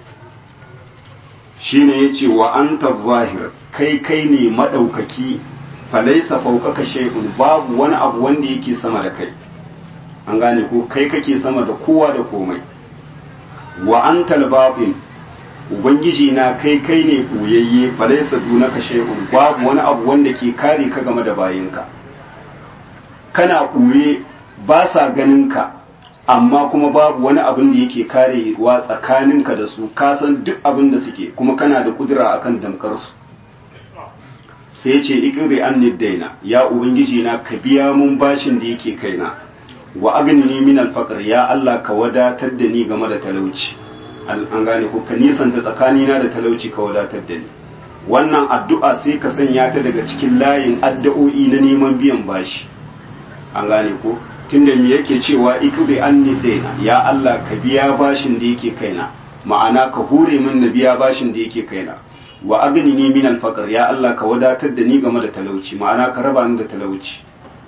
shine yace wa anta zahir kai kai ne madaukaki falaysa fawqaka shay'un babu wani abu wanda yake sama da kai an gane ko kai kake sama da kowa da komai wa antal batin ubangiji na kai kai ne buyayye falaisa dunaka shay'un babu wani abu wanda ke kare ka game da bayinka kana buye ba sa ganin ka amma kuma babu wani abin da yake karewa tsakaninka da su ka san duk abin da suke kuma kana da kudura akan damkar su sai ya ce ikri anni daina ya ubangiji na ka biya mun bashin da yake kaina wa agnini min al-faqr ya Allah ka wadatar da ni game da talauci an gane ko ka nisanta tsakanina da talauci ka wadatar da ni wannan addu'a sai ka sanya ta daga cikin layin addu'o'i na neman biyan bashi an gane ko tunda me yake cewa ikri anni daina ya Allah ka biya bashin da yake kaina ma'ana ka hure min na biya bashin da yake kaina wa agnini min al-faqr ya Allah ka wadatar da ni game da talauci ma'ana ka raba ni da talauci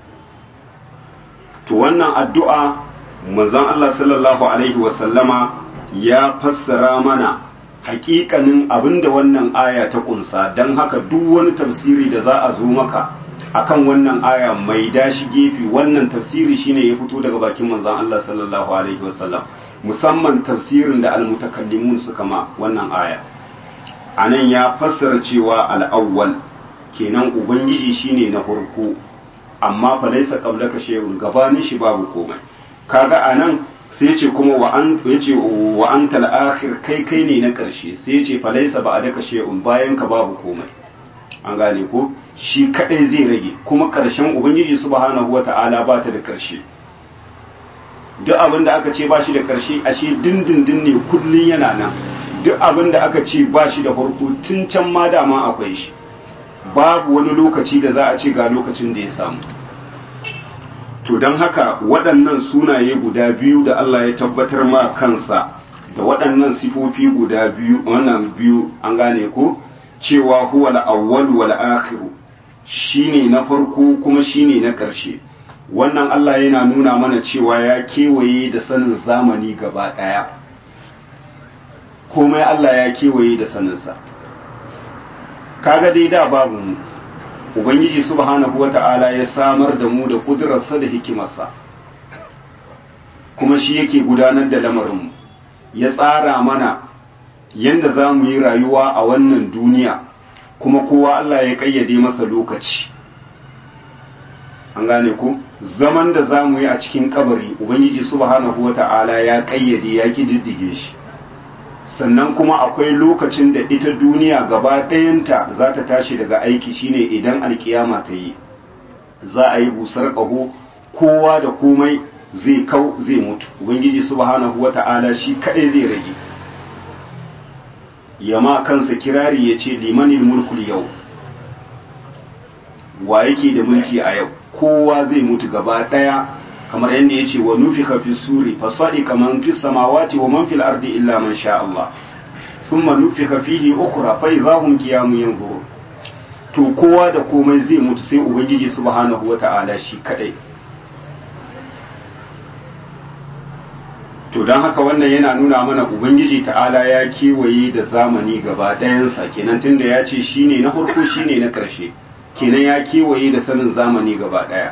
to wannan addu'a manzon Allah sallallahu alaihi wa sallama ya fassara mana hakikanin abinda wannan aya ta kunsa don haka duk wani tafsiri da za a zo maka akan wannan aya mai dashi gefe wannan tafsiri shine ya fito daga bakin manzon Allah sallallahu alaihi wasallam musamman tafsirin da almutakallimun suka ma wannan aya anan ya fassara cewa al-awwal kenan ubangiji shine na farko amma fa laysa qablaka shay'un gabanin shi babu komai kaga anan sai ce kuma wa an yace wa antal akhir kai kai ne na karshe sai yace fa laysa ba'daka shay'un bayan ka babu komai an gane ko shi kadai zai rage kuma karshen ubangiji subhanahu wata'ala ba ta da karshe duk abin da aka ce ba shi da karshe ashe dindindin ne kullun yana nan duk abin da aka ce ba shi da farko tun can ma dama akwai shi babu wani lokaci da za a ce ga lokacin da ya samu to don haka waɗannan sunaye guda biyu da Allah ya tabbatar ma kansa da waɗannan sifofi guda biyu wannan biyu an gane ko cewa huwa al-awwal wal akhir shine na farko kuma shine na ƙarshe wannan Allah yana nuna mana cewa ya kewaye da sanin zamani gaba ɗaya komai Allah ya kewaye da saninsa kaga dai da babu mu ubangiji subhanahu wata'ala ya samar da mu da kudurarsa da hikimarsa kuma shi yake gudanar da lamarinmu ya tsara mana yadda za mu yi rayuwa a wannan duniya kuma kowa Allah ya kayyade masa lokaci an gane ku zaman da za mu yi a cikin kabari ubangiji subhanahu wata'ala ya kayyade ya kididdige shi sannan kuma akwai lokacin da ita duniya gaba ɗayanta za ta tashi daga aiki shine idan alkiyama ta yi za a yi busar ƙaho kowa da komai zai kau zai mutu ubangiji subhanahu wata'ala shi kaɗai zai rage yama kansa kirari ya ce limanil mulkul yau wa yake da mulki a yau kowa zai mutu gaba ɗaya kamar yadda ya ce wa nufika fi suri fasadi man fi samawati wa man fil ardi illa man sha Allah thumma nufika fihi ukhra fa idahum qiyamun yanzurun to kowa da komai zai mutu sai ubangiji subhanahu wata'ala shi kadai to don haka wannan yana nuna mana ubangiji ta'ala ya kewaye da zamani gaba ɗayansa kenan tunda ya ce shine na farko shine na ƙarshe kenan ya kewaye da sanin zamani gaba ɗaya.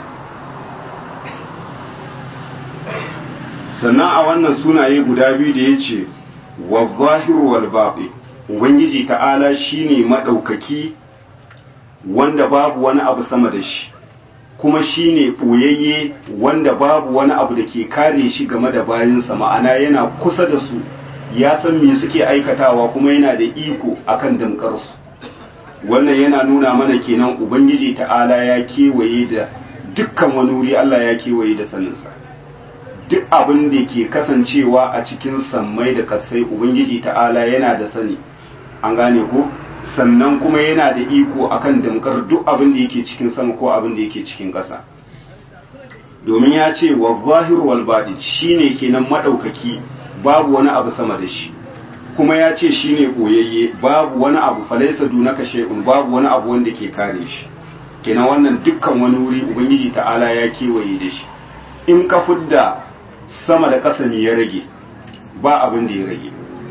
sannan a wannan sunaye guda biyu da ya ce wa zahiru wal baɗi ubangiji ta'ala shine maɗaukaki wanda babu wani abu sama da shi kuma shine ɓoyayye wanda babu wani abu da ke kare shi game da bayinsa ma'ana yana kusa da su ya san me suke aikatawa kuma yana da iko akan damkarsu wannan yana nuna mana kenan ubangiji ta'ala ya kewaye da dukkan wani wuri Allah ya kewaye da saninsa duk abin da ke kasancewa a cikin sammai da kasai ubangiji ta'ala yana da sani an gane ko sannan kuma yana da iko akan damkar duk abin da yake cikin sama ko abin da yake cikin ƙasa domin ya ce wa zahir wal baɗin shine kenan madaukaki babu wani abu sama da shi kuma ya ce shine koyayye babu wani abu falaisa dunaka shay'un babu wani abu wanda ke kare shi kenan wannan dukkan wani wuri ubangiji ta'ala ya kewaye da shi in ka fudda sama da ƙasa ne ya rage ba abin da ya rage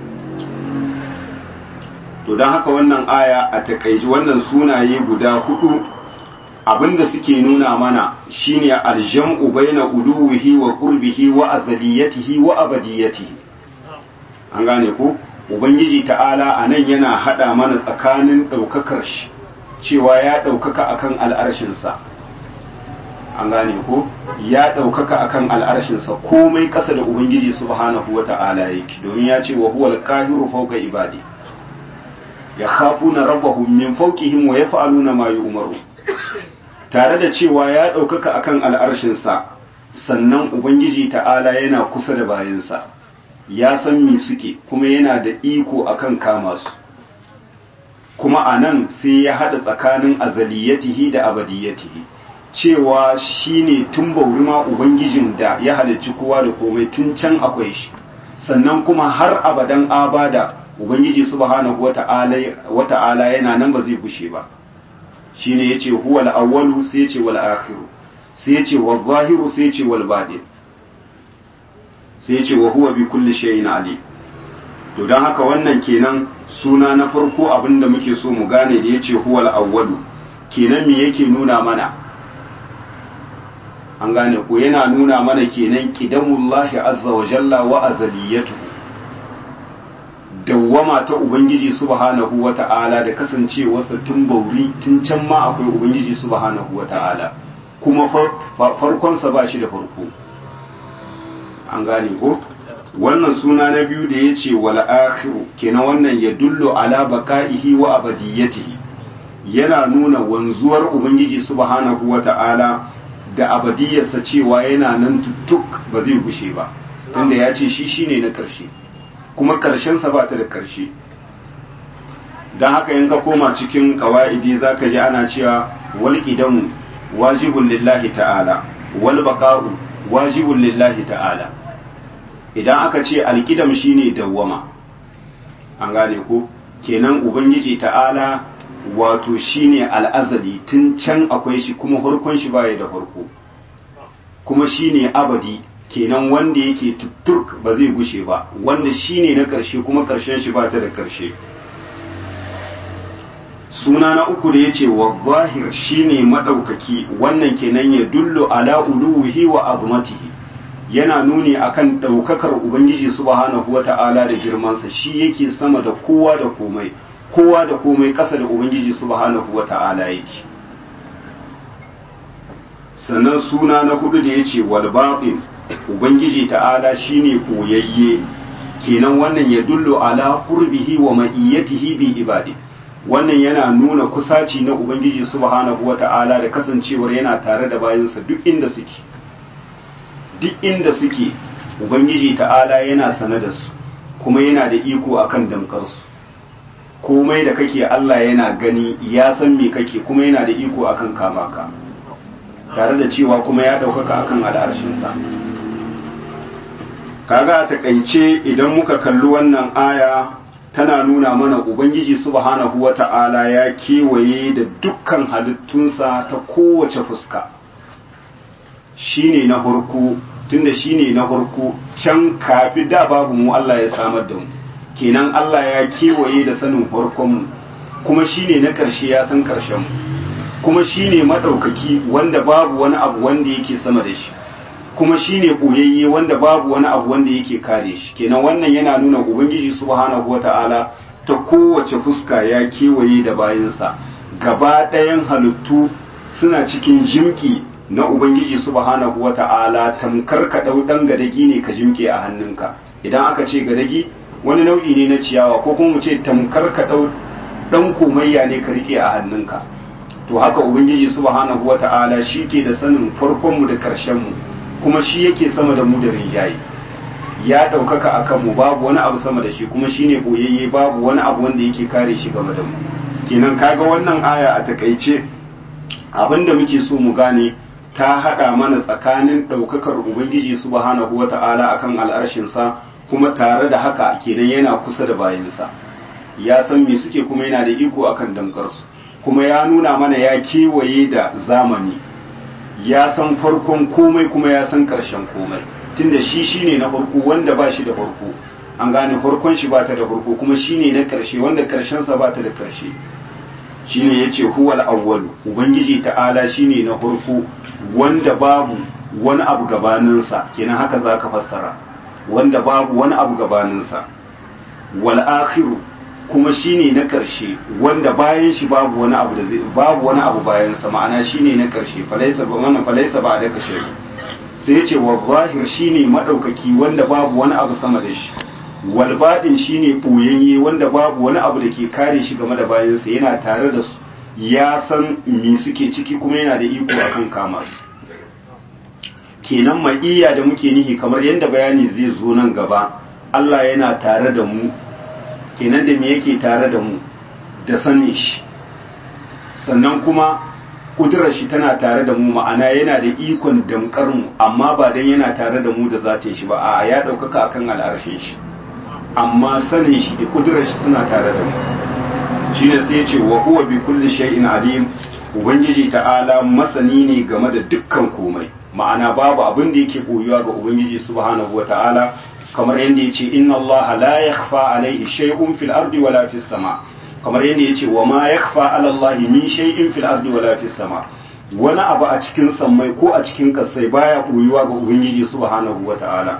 to don haka wannan aya a takaici wannan sunaye guda hudu abinda suke nuna mana shine aljam'u baina uluwihi wa qurbihi wa azaliyatihi wa abadiyatihi an gane ko ubangiji ta'ala anan yana hada mana tsakanin daukakar shi cewa ya daukaka akan al'arshin sa an gane ko ya daukaka akan al'arshin sa komai kasa da ubangiji subhanahu wata'ala yake domin ya ce wa huwal qahiru fawqa ibadi yakhafuna rabbahum min fawqihim wa yaf'aluna ma yu'maru tare da cewa ya ɗaukaka akan al'arshinsa sannan ubangiji ta'ala yana kusa da bayansa ya san me suke kuma yana da iko akan kama su kuma a nan sai ya haɗa tsakanin azaliyatihi da abadiyatihi cewa shine tun baurima ubangijin da ya halicci kowa da komai tun can akwai shi sannan kuma har abadan abada ubangiji subhanahu wata'ala yana nan ba zai gushe ba shine yace huwa al-awwalu sai yace wal akhiru sai yace wal zahiru sai yace wal batin sai yace wa huwa bi kulli shay'in ali to dan haka wannan kenan suna na farko abinda muke so mu gane da yace huwa al-awwalu kenan me yake nuna mana an gane ko yana nuna mana kenan qidamullahi azza wa jalla wa azaliyatuhu dawwama ta ubangiji subhanahu wata'ala da kasancewarsa tun bauri tun can ma akwai ubangiji subhanahu wata'ala kuma farkonsa ba shi da farko an gane ko wannan suna na biyu da ya ce wal akhiru kenan wannan ya dullo ala baqaihi wa abadiyatihi yana nuna wanzuwar ubangiji subhanahu wata'ala da abadiyarsa cewa yana nan tuttuk ba zai gushe ba tunda ya ce shi shine na ƙarshe kuma ƙarshensa ba ta da ƙarshe don haka in ka koma cikin ƙawa'idi za ka ji ana cewa wal ƙidamu wajibun lillahi ta'ala wal baƙa'u wajibun lillahi ta'ala idan aka ce alƙidam shine dawwama an gane ko kenan ubangiji ta'ala wato shine al'azali tun can akwai shi kuma farkon shi baya da farko kuma shine abadi kenan wanda yake tutturk ba zai gushe ba wanda shine na ƙarshe kuma ƙarshen shi ba ta da ƙarshe suna na uku da yace wa zahir shine madaukaki wannan kenan ya dullu ala uluhi wa azmatihi yana nuni akan daukakar ubangiji subhanahu wata'ala da girmansa shi yake sama da kowa da komai kowa da komai ƙasa da ubangiji subhanahu wata'ala yake sannan suna na hudu da yace wal batin ubangiji ta'ala shine koyayye kenan wannan ya dullo ala qurbihi wa ma'iyatihi bi ibadi wannan yana nuna kusaci na ubangiji subhanahu wata'ala da kasancewar yana tare da bayinsa duk inda suke duk inda suke ubangiji ta'ala yana sane da su kuma yana da iko akan damkar su komai da kake Allah yana gani ya san me kake kuma yana da iko akan kama ka tare da cewa kuma ya ɗaukaka akan al'arshinsa kaga a takaice idan muka kalli wannan aya tana nuna mana ubangiji subhanahu wata'ala ya kewaye da dukkan halittunsa ta kowace fuska shine na farko tunda shine na farko can kafi da babu mu Allah ya samar da mu kenan Allah ya kewaye da sanin farkon mu kuma shine na ƙarshe ya san ƙarshen mu kuma shine madaukaki wanda babu wani abu wanda yake sama da shi kuma shine boyayye wanda babu wani abu wanda yake kare shi kenan wannan yana nuna ubangiji subhanahu wataala ta kowace fuska ya kewaye da bayinsa gaba ɗayan halittu suna cikin jimki na ubangiji subhanahu wataala tamkar ka dau dan gadagi ne ka jimke a hannunka idan aka ce gadagi wani nau'i ne na ciyawa ko kuma mu ce tamkar ka dau dan komayya ne ka rike a hannunka to haka ubangiji subhanahu wataala shi ke da sanin farkon mu da karshen mu kuma shi yake sama da mu da rinjaye ya ɗaukaka a kanmu babu wani abu sama da shi kuma shi ne ɓoyayye babu wani abu wanda yake kare shi game da mu kenan kaga wannan aya a takaice abinda muke so mu gane ta haɗa mana tsakanin ɗaukakar ubangiji subhanahu wata'ala akan al'arshinsa kuma tare da haka kenan yana kusa da bayansa ya san me suke kuma yana da iko akan damkarsu kuma ya nuna mana ya kewaye da zamani ya san farkon komai kuma ya san ƙarshen komai tunda shi shine na farko wanda ba shi da farko an gane farkon shi ba ta da farko kuma shine na ƙarshe wanda ƙarshen sa ba ta da ƙarshe shine yace huwal awwalu ubangiji ta'ala shine na farko wanda babu wani abu gabanin sa kenan haka zaka fassara wanda babu wani abu gabanin sa wal akhiru kuma shine na ƙarshe wanda bayan shi babu wani abu da zai babu wani abu bayan sa ma'ana shine na ƙarshe falaisa ba wannan falaisa ba da kashe sai yace wa zahir shine madaukaki wanda babu wani abu sama da shi wal badin shine boyayye wanda babu wani abu da ke kare shi game da bayan sa yana tare da su ya san me suke ciki kuma yana da iko akan kama su kenan ma'iyya da muke nihi kamar yadda bayani zai zo nan gaba Allah yana tare da mu kenan da me yake tare da mu da sanin shi sannan kuma kudurar shi tana tare da mu ma'ana yana da ikon damkar mu amma ba dan yana tare da mu da zatin shi ba a ya daukaka akan al'arshin shi amma sanin shi da kudurar shi suna tare da mu shine sai ya ce wa huwa bi kulli shay'in alim ubangiji ta'ala masani ne game da dukkan komai ma'ana babu abin da yake koyuwa ga ubangiji subhanahu wata'ala kamar yadda ya ce inna allaha la yakhfa alayhi shay'un fil ardi wala fis sama kamar yadda ya ce wa ma yakhfa ala allahi min shay'in fil ardi wala fis sama wani abu a cikin sammai ko a cikin kasai baya koyuwa ga ubangiji subhanahu wata'ala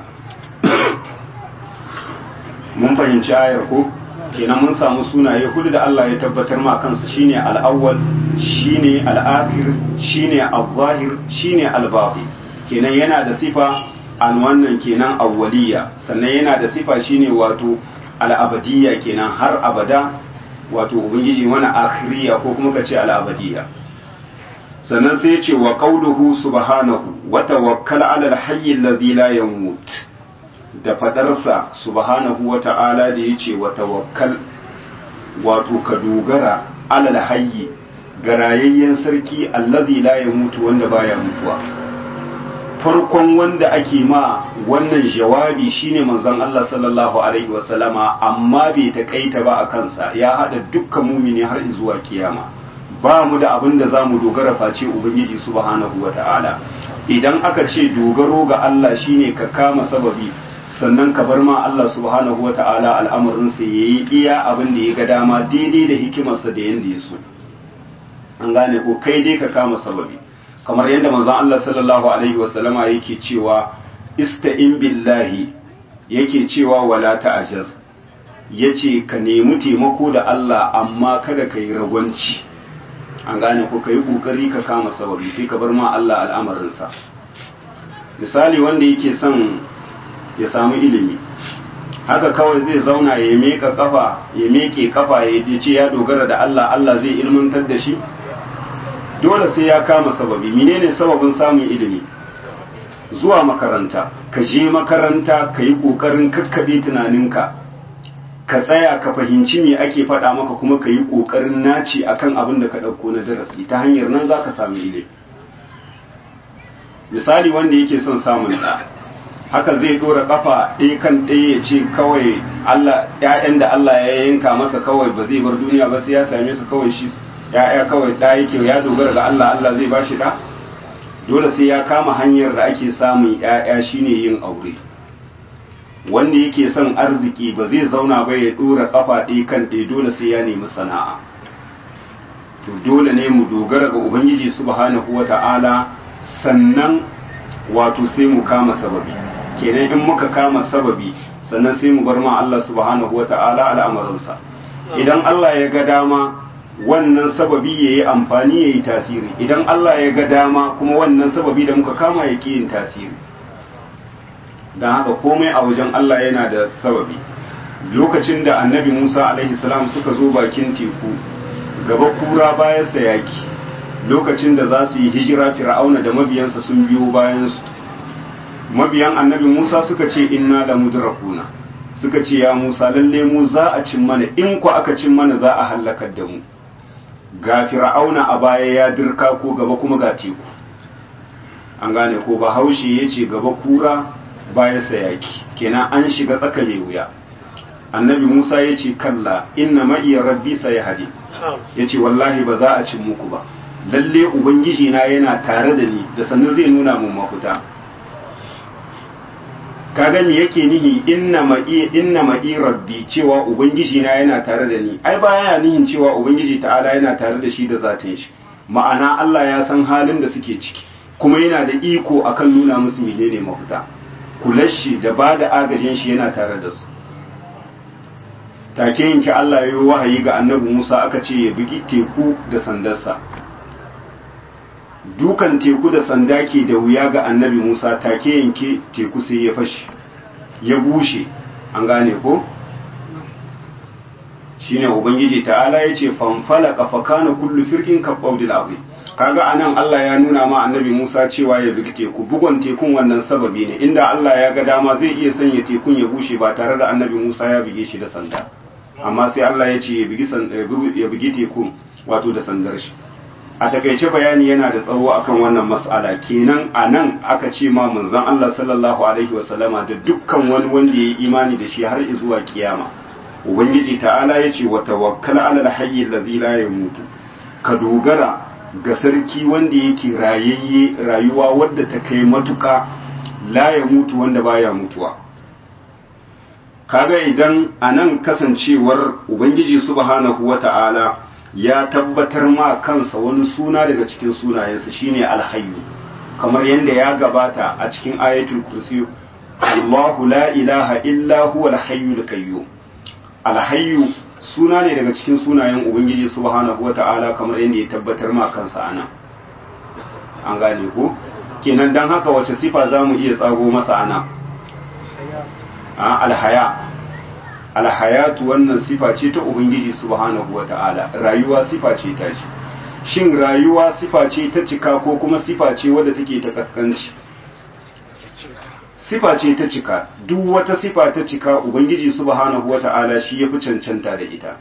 mun fahimci ayar ko kenan mun samu sunaye hudu da Allah ya tabbatar ma kansa shine al-awwal shine al-akhir shine al-zahir shine al-batin kenan yana da sifa an wannan kenan awwaliya sannan yana da sifa shine wato al-abadiyya kenan har abada wato ubangiji wani akhiriya ko kuma kace al-abadiyya sannan sai ya ce wa qauluhu subhanahu wa tawakkal 'ala al-hayy alladhi la yamut da fadarsa subhanahu wa ta'ala da yace wa tawakkal wato ka dogara 'ala al-hayy garayayyen sarki alladhi la yamutu wanda baya mutuwa farkon wanda ake ma wannan jawabi shine manzon Allah sallallahu alaihi wasallama amma bai takaita ba a kansa ya hada dukkan mumini har zuwa kiyama ba mu da abin da zamu dogara face ubangiji subhanahu wataala idan aka ce dogaro ga Allah shine ka kama sababi sannan ka bar ma Allah subhanahu wataala al'amarin sa yayi iya abin da ya ga dama daidai da hikimarsa da yanda ya so an gane ko kai dai ka kama sababi kamar yadda manzon Allah sallallahu alaihi wasallama yake cewa ista'in billahi yake cewa wala ta'jaz yace ka nemi taimako da Allah amma kada ka yi ragwanci an gane ko kai kokari ka kama sababi sai ka bar ma Allah al'amarin sa misali wanda yake son ya samu ilimi haka kawai zai zauna ya meka kafa ya meke kafa ya ce ya dogara da Allah Allah zai ilmantar da shi dole sai ya kama sababi menene sababin samun ilimi zuwa makaranta ka je makaranta ka yi ƙoƙarin kakkaɓe tunaninka ka tsaya ka fahimci me ake faɗa maka kuma ka yi ƙoƙarin naci akan abin da ka ɗauko na darasi ta hanyar nan za ka samu ilimi misali wanda yake son samun ɗa haka zai ɗora ƙafa ɗaya kan ɗaya ya ce kawai Allah ƴaƴan da Allah ya yanka masa kawai ba zai bar duniya ba sai ya same su kawai shi ya'ya kawai da yake ya dogara ga Allah Allah zai bashi da dole sai ya kama hanyar da ake samun ‘ya'ya shine yin aure. Wanda yake son arziki ba zai zauna ba ya ɗora ƙafa ɗaya kan ɗaya, dole sai ya nemi sana'a. To dole ne mu dogara ga Ubangiji subhanahu wa ta'ala, sannan wato sai mu kama sababi. Kenan in muka kama sababi sannan sai mu bar ma Allah subhanahu wa ta'ala al'amuransa. Idan Allah ya ga dama wannan sababi ya yi amfani ya yi tasiri, idan Allah ya ga dama kuma wannan sababi da muka kama ya ƙi yin tasiri. Don haka komai a wajen Allah yana da sababi. Lokacin da annabi Musa alaihi salam suka zo bakin teku, gaba kura bayansa yaki, lokacin da za su yi hijira fir'auna da mabiyansa sun biyo bayansu. Mabiyan annabi Musa suka ce inna la mudrakuna, suka ce ya Musa lalle mu za a cin mana, in ku aka cin mana za a halakar da mu. Ga fir'auna a baya ya dirka ko gaba kuma ga teku. An gane ko Bahaushe ya ce gaba kura bayan sayaki, kenan an shiga tsaka mai wuya. Annabi Musa ya ce kalla inna ma'iya rabbi sayahdi, ya ce wallahi ba za a cin muku ba, lalle ubangiji na yana tare da ni da sannan zai nuna mun mafuta. Kaga me yake nihi inna ma'i inna ma'i rabbi, cewa ubangiji na yana tare da ni, ai baya nihin cewa ubangiji ta'ala yana tare da shi da zatin shi, ma'ana Allah ya san halin da suke ciki kuma yana da iko akan nuna musu menene mafita. Kular shi da ba da agajin shi yana tare da su. Take yanki Allah ya yi wahayi ga annabi Musa aka ce ya bugi teku da sandarsa. Dukan teku da sanda ke da wuya ga annabi Musa, take yanke teku sai ya fashi ya bushe. An gane ko? Shine Ubangiji ta'ala ya ce fanfala kafakana kullu firqin kabbaudil azim. Kaga anan Allah ya nuna ma annabi Musa cewa ya bugi teku, bugon tekun wannan sababi ne, inda Allah ya ga dama zai iya sanya tekun ya bushe ba tare da annabi Musa ya buge shi da sanda, amma sai Allah ya ce ya bugi tekun wato da sandar shi. A takaice bayani yana da tsawo akan wannan mas'ala, kenan anan aka ce ma manzon Allah sallallahu alaihi wasallama da dukkan wani wanda ya yi imani da shi har zuwa kiyama, Ubangiji ta'ala ya ce wa tawakkal ala al-hayy alladhi la yamutu, ka dogara ga sarki wanda yake rayayye, rayuwa wadda ta kai matuka, la ya mutu wanda baya mutuwa. Kaga idan anan kasancewar Ubangiji subhanahu wata'ala ya tabbatar ma kansa wani suna daga cikin sunayensa shine alhayyu, kamar yadda ya gabata a cikin ayatul kursi, Allahu la ilaha illa huwa alhayyul qayyum. Alhayyu suna ne daga cikin sunayen Ubangiji subhanahu wata'ala kamar yadda ya tabbatar ma kansa ana. An gane ko? Kenan dan haka wace sifa za mu iya tsago masa ana? Alhaya. Alhayatu wannan sifa ce ta Ubangiji subhanahu wata'ala, rayuwa sifa ce ta shi. Shin rayuwa sifa ce ta cika ko kuma sifa ce wadda take ta kaskanci? Sifa ce ta cika, duk wata sifa ta cika Ubangiji subhanahu wata'ala shi ya fi cancanta da ita.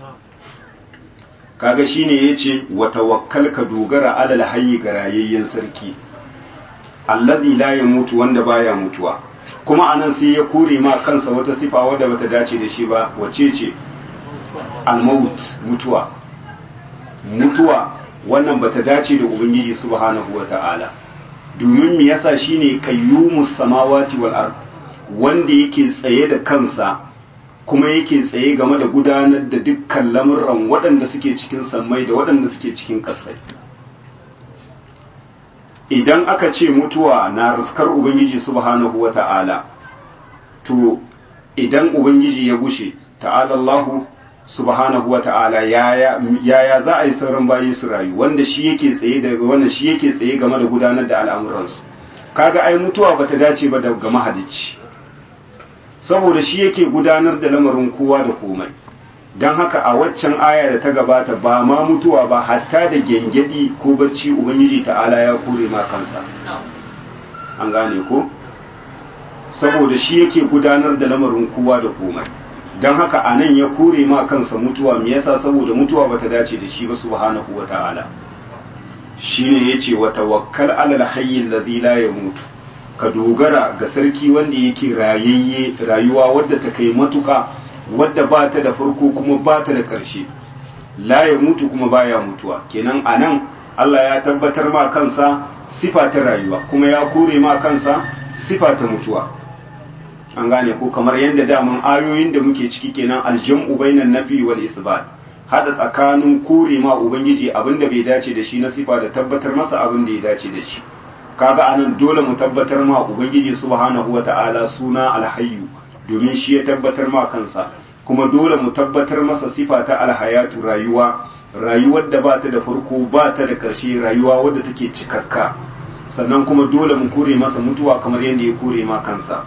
Kaga shine yace wa tawakkal ka dogara alal hayyi ga rayayyen sarki, alladhi la yamutu wanda baya mutuwa. Kuma anan sai ya kore ma kansa wata sifa wadda bata dace da shi ba, wace ce al-maut, mutuwa. Mutuwa wannan bata dace da Ubangiji subhanahu wata'ala. Domin me yasa shine qayyumus samawati wal ard, wanda yake tsaye da kansa kuma yake tsaye game da gudanar da dukkan lamuran waɗanda suke cikin sammai da waɗanda suke cikin ƙasai. Idan aka ce mutuwa na riskar Ubangiji subhanahu wata'ala, to idan Ubangiji ya gushe ta'ala Allahu subhanahu wata'ala yaya yaya za a yi sauran bayi su rayu, wanda shi yake tsaye da wanda shi yake tsaye game da gudanar da al'amuransu. Kaga ai mutuwa bata dace ba daga mahalicci, saboda shi yake gudanar da lamarin kowa da komai. Don haka a waccan aya da ta gabata ba ma mutuwa ba, hatta da gengedi ko bacci Ubangiji ta'ala ya kore ma kansa. An gane ko? Saboda shi yake gudanar da lamarin kowa da komai. Don haka a nan ya kore ma kansa mutuwa, me yasa? Saboda mutuwa bata dace da shi ba subhanahu wa ta'ala. Shine yace wa tawakkal alal hayyil ladhi la yamutu, ka dogara ga sarki wanda yake rayayye, rayuwa wadda ta kai matuka, wadda ba ta da farko kuma ba ta da ƙarshe, la ya mutu kuma baya mutuwa. Kenan anan Allah ya tabbatar ma kansa sifa ta rayuwa kuma ya kore ma kansa sifa ta mutuwa an gane ko kamar yadda daman ayoyin da muke ciki kenan aljam'u bainan nafi wal isbat hada tsakanin kore ma ubangiji abinda bai dace da shi na sifa da tabbatar masa abin da ya dace da shi kaga anan dole mu tabbatar ma ubangiji subhanahu wata'ala suna alhayyu domin shi ya tabbatar ma kansa kuma dole mu tabbatar masa sifa ta alhayatu rayuwa rayuwar da ba ta da farko ba ta da ƙarshe rayuwa wadda take cikakka sannan kuma dole mu kore masa mutuwa kamar yadda ya kore ma kansa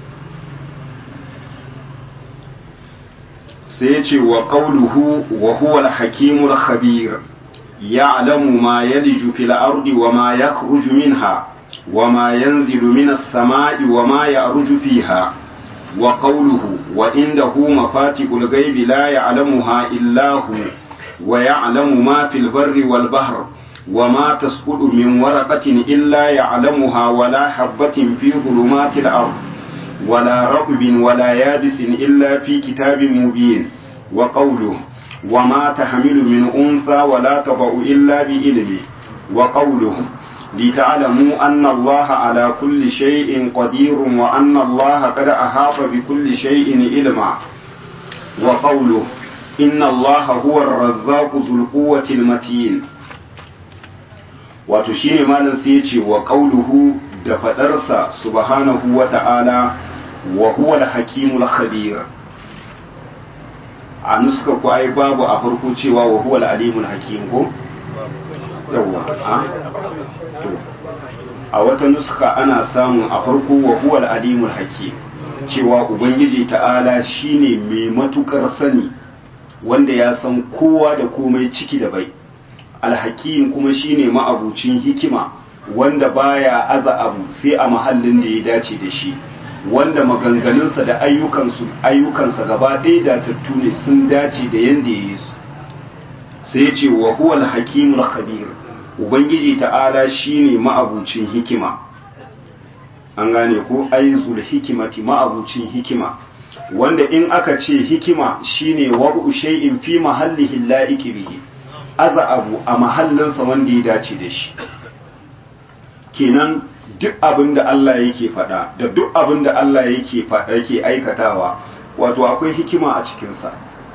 sai ya ce wa qawluhu wa huwa al-hakimul khabir ya'lamu ma yaliju fil ardi wa ma yakhruju minha wa ma yanzilu minas sama'i wa ma ya'ruju fiha wa qawluhu wa indahu mafatihul ghaibi la ya'lamuha illa hu wa ya'lamu ma fil barri wal bahr wa ma tasqutu min waraqatin illa ya'lamuha wa la habatin fi dhulumatil ard ولا رطب ولا يابس إلا في كتاب مبين وقوله وما تحمل من أنثى ولا تضع إلا بإلمه وقوله لتعلموا أن الله على كل شيء قدير وأن الله قد أحاط بكل شيء علما وقوله إن الله هو الرزاق ذو القوة المتين وتشير ما نسيتي وقوله دفترسا سبحانه وتعالى وهو الحكيم الخبير a nuska ku ai babu a farko cewa wa huwa al-alimul hakim ko yawa a to a wata nuska ana samun a farko wa huwa al-alimul hakim cewa ubangiji ta'ala shine mai matukar sani wanda ya san kowa da komai ciki da bai al-hakim kuma shine ma'abucin hikima wanda baya aza abu sai a mahallin da ya dace da shi wanda maganganunsa da ayyukansu ayyukansa gaba ɗaya datattu ne sun dace da yanda ya yi su sai ya ce wa huwal hakimul khabir ubangiji ta'ala shine ma'abucin hikima an gane ko aizul hikimati ma'abucin hikima wanda in aka ce hikima shine wa'u shay'in fi mahallihi la'iqi bihi aza abu a mahallinsa wanda ya dace da shi kenan duk abin da Allah yake faɗa da duk abin da Allah yake faɗa yake aikatawa wato akwai hikima a cikinsa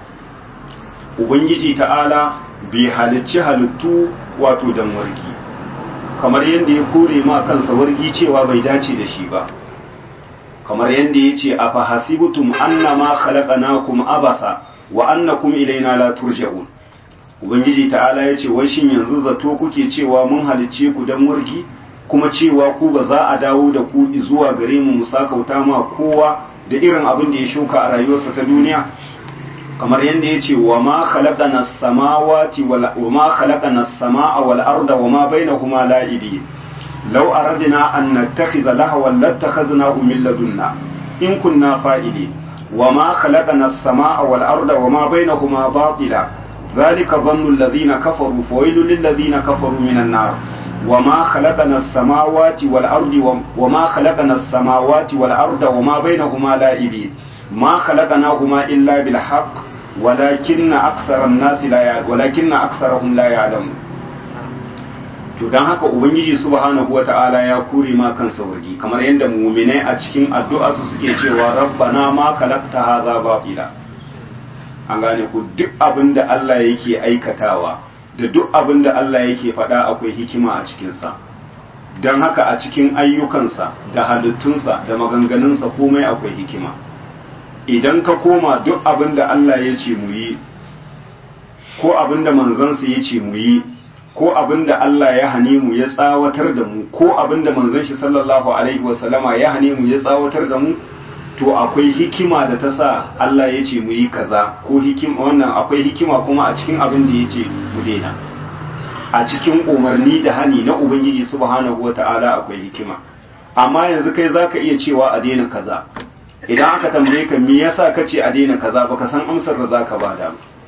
ubangiji ta'ala bai halicci halittu wato dan wargi kamar yadda ya kore ma kansa wargi cewa bai dace da shi ba kamar yadda ya ce a fahasibutum annama khalaqnakum abasa wa annakum ilaina la turja'un ubangiji ta'ala ya ce wai shin yanzu zato kuke cewa mun halicce ku dan wargi kuma cewa ku ba za a dawo da ku zuwa gare mu musakauta ma kowa da irin abin da ya shuka a rayuwarsa ta duniya kamar yadda ya ce wa ma khalaqana as-samawati wal wa ma khalaqana as-samaa wal arda wa ma bainahuma la'ibin law aradna an nattakhidha lahwan lattakhadnahu min ladunna in kunna fa'ilin wa ma khalaqana as-samaa wal arda wa ma bainahuma batila dhalika dhannu alladhina kafaru fawailul lil ladhina kafaru minan nar وما خلقنا السماوات والأرض وما خلقنا السماوات والأرض وما بينهما لاعبين ما خلقناهما إلا بالحق ولكن أكثر الناس لا يعلمون ولكن أكثرهم لا يعلمون to dan haka ubangiji subhanahu wata'ala ya kure ma kansa wargi kamar yadda mu'minai a cikin addu'a su suke cewa rabbana ma khalaqta hadha batila an gane ku duk abinda Allah yake aikatawa da duk abin da Allah yake faɗa akwai hikima a cikinsa don haka a cikin ayyukansa da halittunsa da maganganunsa komai akwai hikima idan ka koma duk abin da Allah ya ce mu yi ko abin da manzansa ya ce mu yi ko abin da Allah ya hane mu ya tsawatar da mu ko abin da manzon shi sallallahu alaihi wasallama ya hane mu ya tsawatar da mu to akwai hikima da ta sa Allah ya ce mu yi kaza ko hikima wannan akwai hikima kuma a cikin abin da ya ce mu daina a cikin umarni da hani na ubangiji subhanahu wata'ala akwai hikima amma yanzu kai zaka iya cewa a daina kaza idan aka tambaye ka me yasa kace a daina kaza baka san amsar da zaka bada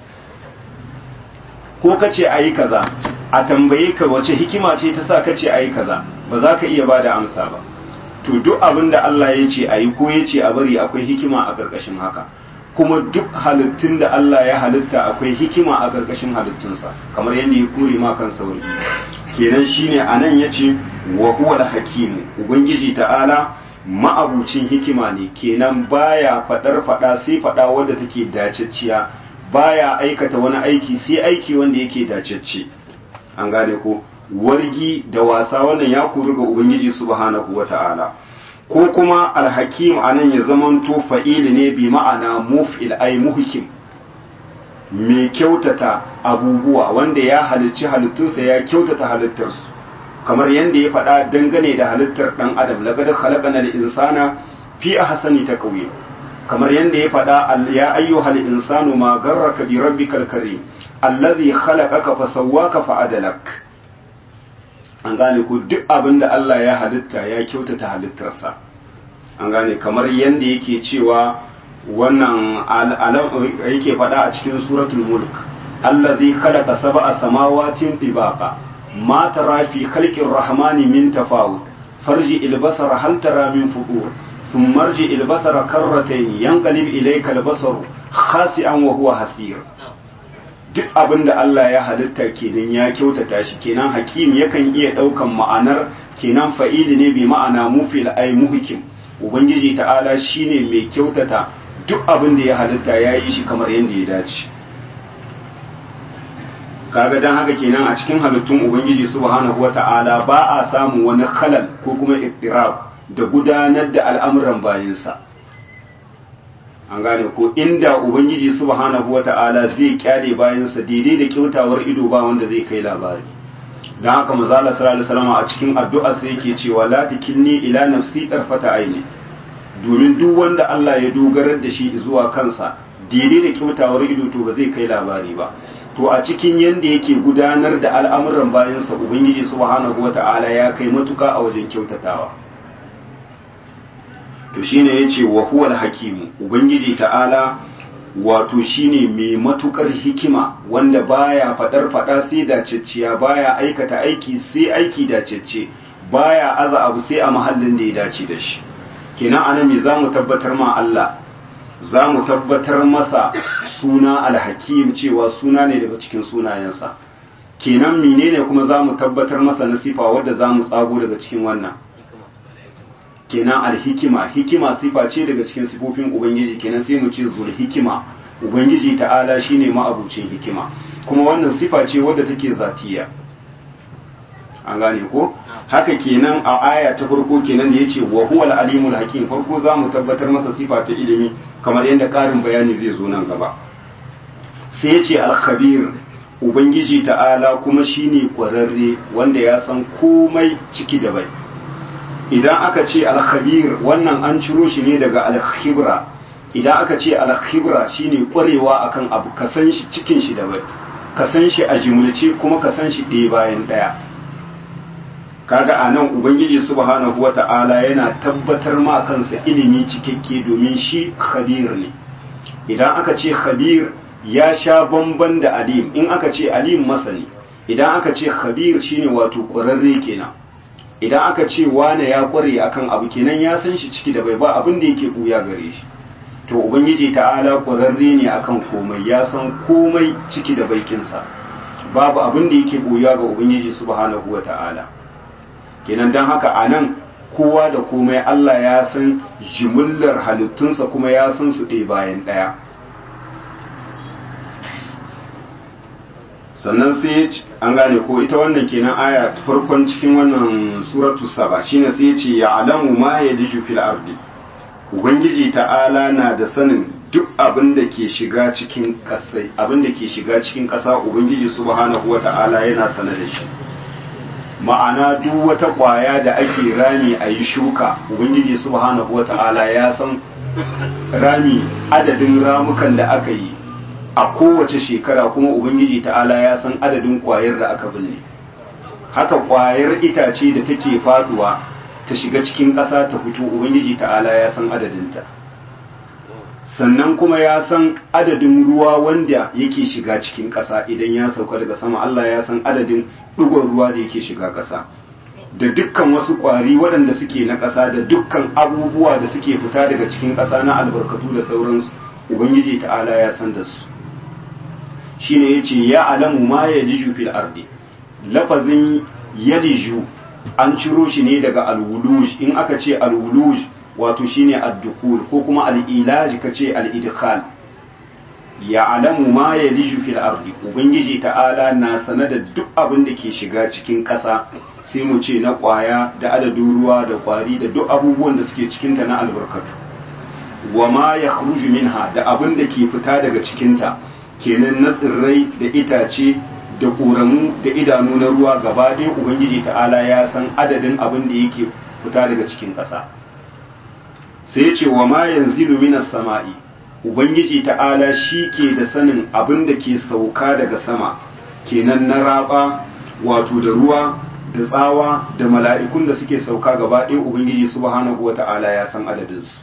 ko kace ayi kaza a tambaye ka wace hikima ce ta sa kace ayi kaza ba za ka iya bada amsa ba to duk abin da Allah ya ce a yi ko ya ce a bari akwai hikima a ƙarƙashin haka kuma duk halittun da Allah ya halitta akwai hikima a ƙarƙashin halittunsa kamar yadda ya kore ma kan sauri kenan shine anan yace wa huwa al-hakim ubangiji ta'ala ma'abucin hikima ne kenan baya fadar fada sai fada wanda take dacecciya baya aikata wani aiki sai aiki wanda yake dacecce an gane ko wargi da wasa wannan ya kuru ga ubangiji subhanahu wata'ala ko kuma alhakim anan ya zamanto fa'ili ne bi ma'ana muf'il ay muhkim mai kyautata abubuwa wanda ya halicci halittunsa ya kyautata halittarsu kamar yadda ya faɗa dangane da halittar ɗan adam laqad khalaqana al-insana fi ahsani taqwim kamar yadda ya faɗa ya ayyuhal insanu ma garraka bi rabbikal karim allazi khalaqaka fa sawwaka fa adalak an gane ku duk abin da Allah ya halitta ya kyautata halittarsa an gane kamar yadda yake cewa wannan yake faɗa a cikin suratul mulk allazi khalaqa sab'a samawatin tibaqa ma tara fi khalqir rahmani min tafawut farji al-basara hal tara min fudur thumma arji al-basara karratayn yanqalib ilayka al-basaru khasi'an wa huwa hasir duk abin da Allah ya halitta kenan ya kyautata shi kenan hakim yakan iya daukan ma'anar kenan fa'ili ne bi ma'ana mufil ay muhkim ubangiji ta'ala shine mai kyautata duk abin da ya halitta ya yi shi kamar yadda ya dace kaga dan haka kenan a cikin halittun ubangiji subhanahu wata'ala ba a samu wani khalal ko kuma ittirab da gudanar da al'amuran bayinsa an gane ko inda ubangiji subhanahu wata'ala zai kyale bayansa daidai da kyautawar ido ba wanda zai kai labari dan haka manzala sallallahu alaihi wasallam a cikin addu'a sai yake cewa la tikilni ila nafsi tarfata aini domin duk wanda Allah ya dogarar da shi zuwa kansa daidai da kyautawar ido to ba zai kai labari ba to a cikin yanda yake gudanar da al'amuran bayansa ubangiji subhanahu wata'ala ya kai matuka a wajen kyautatawa to shine yace wa huwal hakimu ubangiji ta'ala wato shine mai matukar hikima wanda baya fadar fada sai dacecciya baya aikata aiki sai aiki dacecce baya aza abu sai a mahallin da ya dace da shi kenan anan me zamu tabbatar ma Allah zamu tabbatar masa suna al-hakim cewa suna ne daga cikin sunayensa kenan menene kuma zamu tabbatar masa na sifa wanda zamu tsago daga cikin wannan kenan alhikima hikima sifa ce daga cikin sifofin ubangiji kenan sai mu ce zul hikima ubangiji ta'ala shine ma'abucin hikima kuma wannan sifa ce wadda take zatiya an gane ko haka kenan a aya ta farko kenan da yace wa huwal alimul hakim farko zamu tabbatar masa sifa ta ilimi kamar yadda karin bayani zai zo nan gaba sai yace al-khabir ubangiji ta'ala kuma shine kwararre wanda ya san komai ciki da bai idan aka ce al-khabir wannan an ciro shi ne daga al-khibra idan aka ce al-khibra shine kwarewa akan abu ka san shi cikin shi da bai ka san shi a jimulce kuma ka san shi ɗaya bayan ɗaya kaga anan ubangiji subhanahu wata'ala yana tabbatar ma kansa ilimi cikakke domin shi khabir ne idan aka ce khabir ya sha bamban da alim in aka ce alim masani idan aka ce khabir shine wato ƙwararre kenan idan aka ce wane ya kware akan abu kenan ya san shi ciki da bai ba abin da yake buya gare shi to ubangiji ta'ala kwararre ne akan komai ya san komai ciki da baikinsa babu abin da yake buya ga ubangiji subhanahu wata'ala kenan dan haka anan kowa da komai Allah ya san jimillar halittunsa kuma ya san su ɗaya bayan ɗaya sannan sai an gane ko ita wannan kenan aya farkon cikin wannan suratu saba shine sai ya ce ya alamu ma yadiju fil ardi ubangiji ta'ala na da sanin duk abin da ke shiga cikin kasai abin da ke shiga cikin kasa ubangiji subhanahu wata'ala yana sane da shi ma'ana duk wata kwaya da ake rami a yi shuka ubangiji subhanahu wata'ala ya san rami adadin ramukan da aka yi a kowace shekara kuma ubangiji ta'ala ya san adadin kwayar da aka binne haka kwayar itace da take faduwa ta shiga cikin ƙasa ta fito ubangiji ta'ala ya san adadinta sannan kuma ya san adadin ruwa wanda yake shiga cikin ƙasa idan ya sauka daga sama Allah ya san adadin ɗigon ruwa da yake shiga ƙasa da dukkan wasu ƙwari waɗanda suke na ƙasa da dukkan abubuwa da suke fita daga cikin ƙasa na albarkatu da sauransu ubangiji ta'ala ya san da su shine yace ya alamu ma yaliju fil ardi lafazin yaliju an ciro shi ne daga alwuluj in aka ce alwuluj wato shine ad-dukhul ko kuma al-ilaj kace al-idkhal ya alamu ma yaliju fil ardi ubangiji ta'ala na sanada duk abin da ke shiga cikin ƙasa sai mu ce na ƙwaya da adadin ruwa da ƙwari da duk abubuwan da suke cikin ta na albarkatu wa ma yakhruju minha da abin da ke fita daga cikin ta kenan na tsirrai da itace da ƙoramu da idanu na ruwa gaba ɗaya ubangiji ta'ala ya san adadin abin da yake fita daga cikin ƙasa sai ya ce wa ma yanzilu minas sama'i ubangiji ta'ala shi ke da sanin abin da ke sauka daga sama kenan na raba wato da ruwa da tsawa da mala'ikun da suke sauka gaba ɗaya ubangiji subhanahu wa ta'ala ya san adadinsu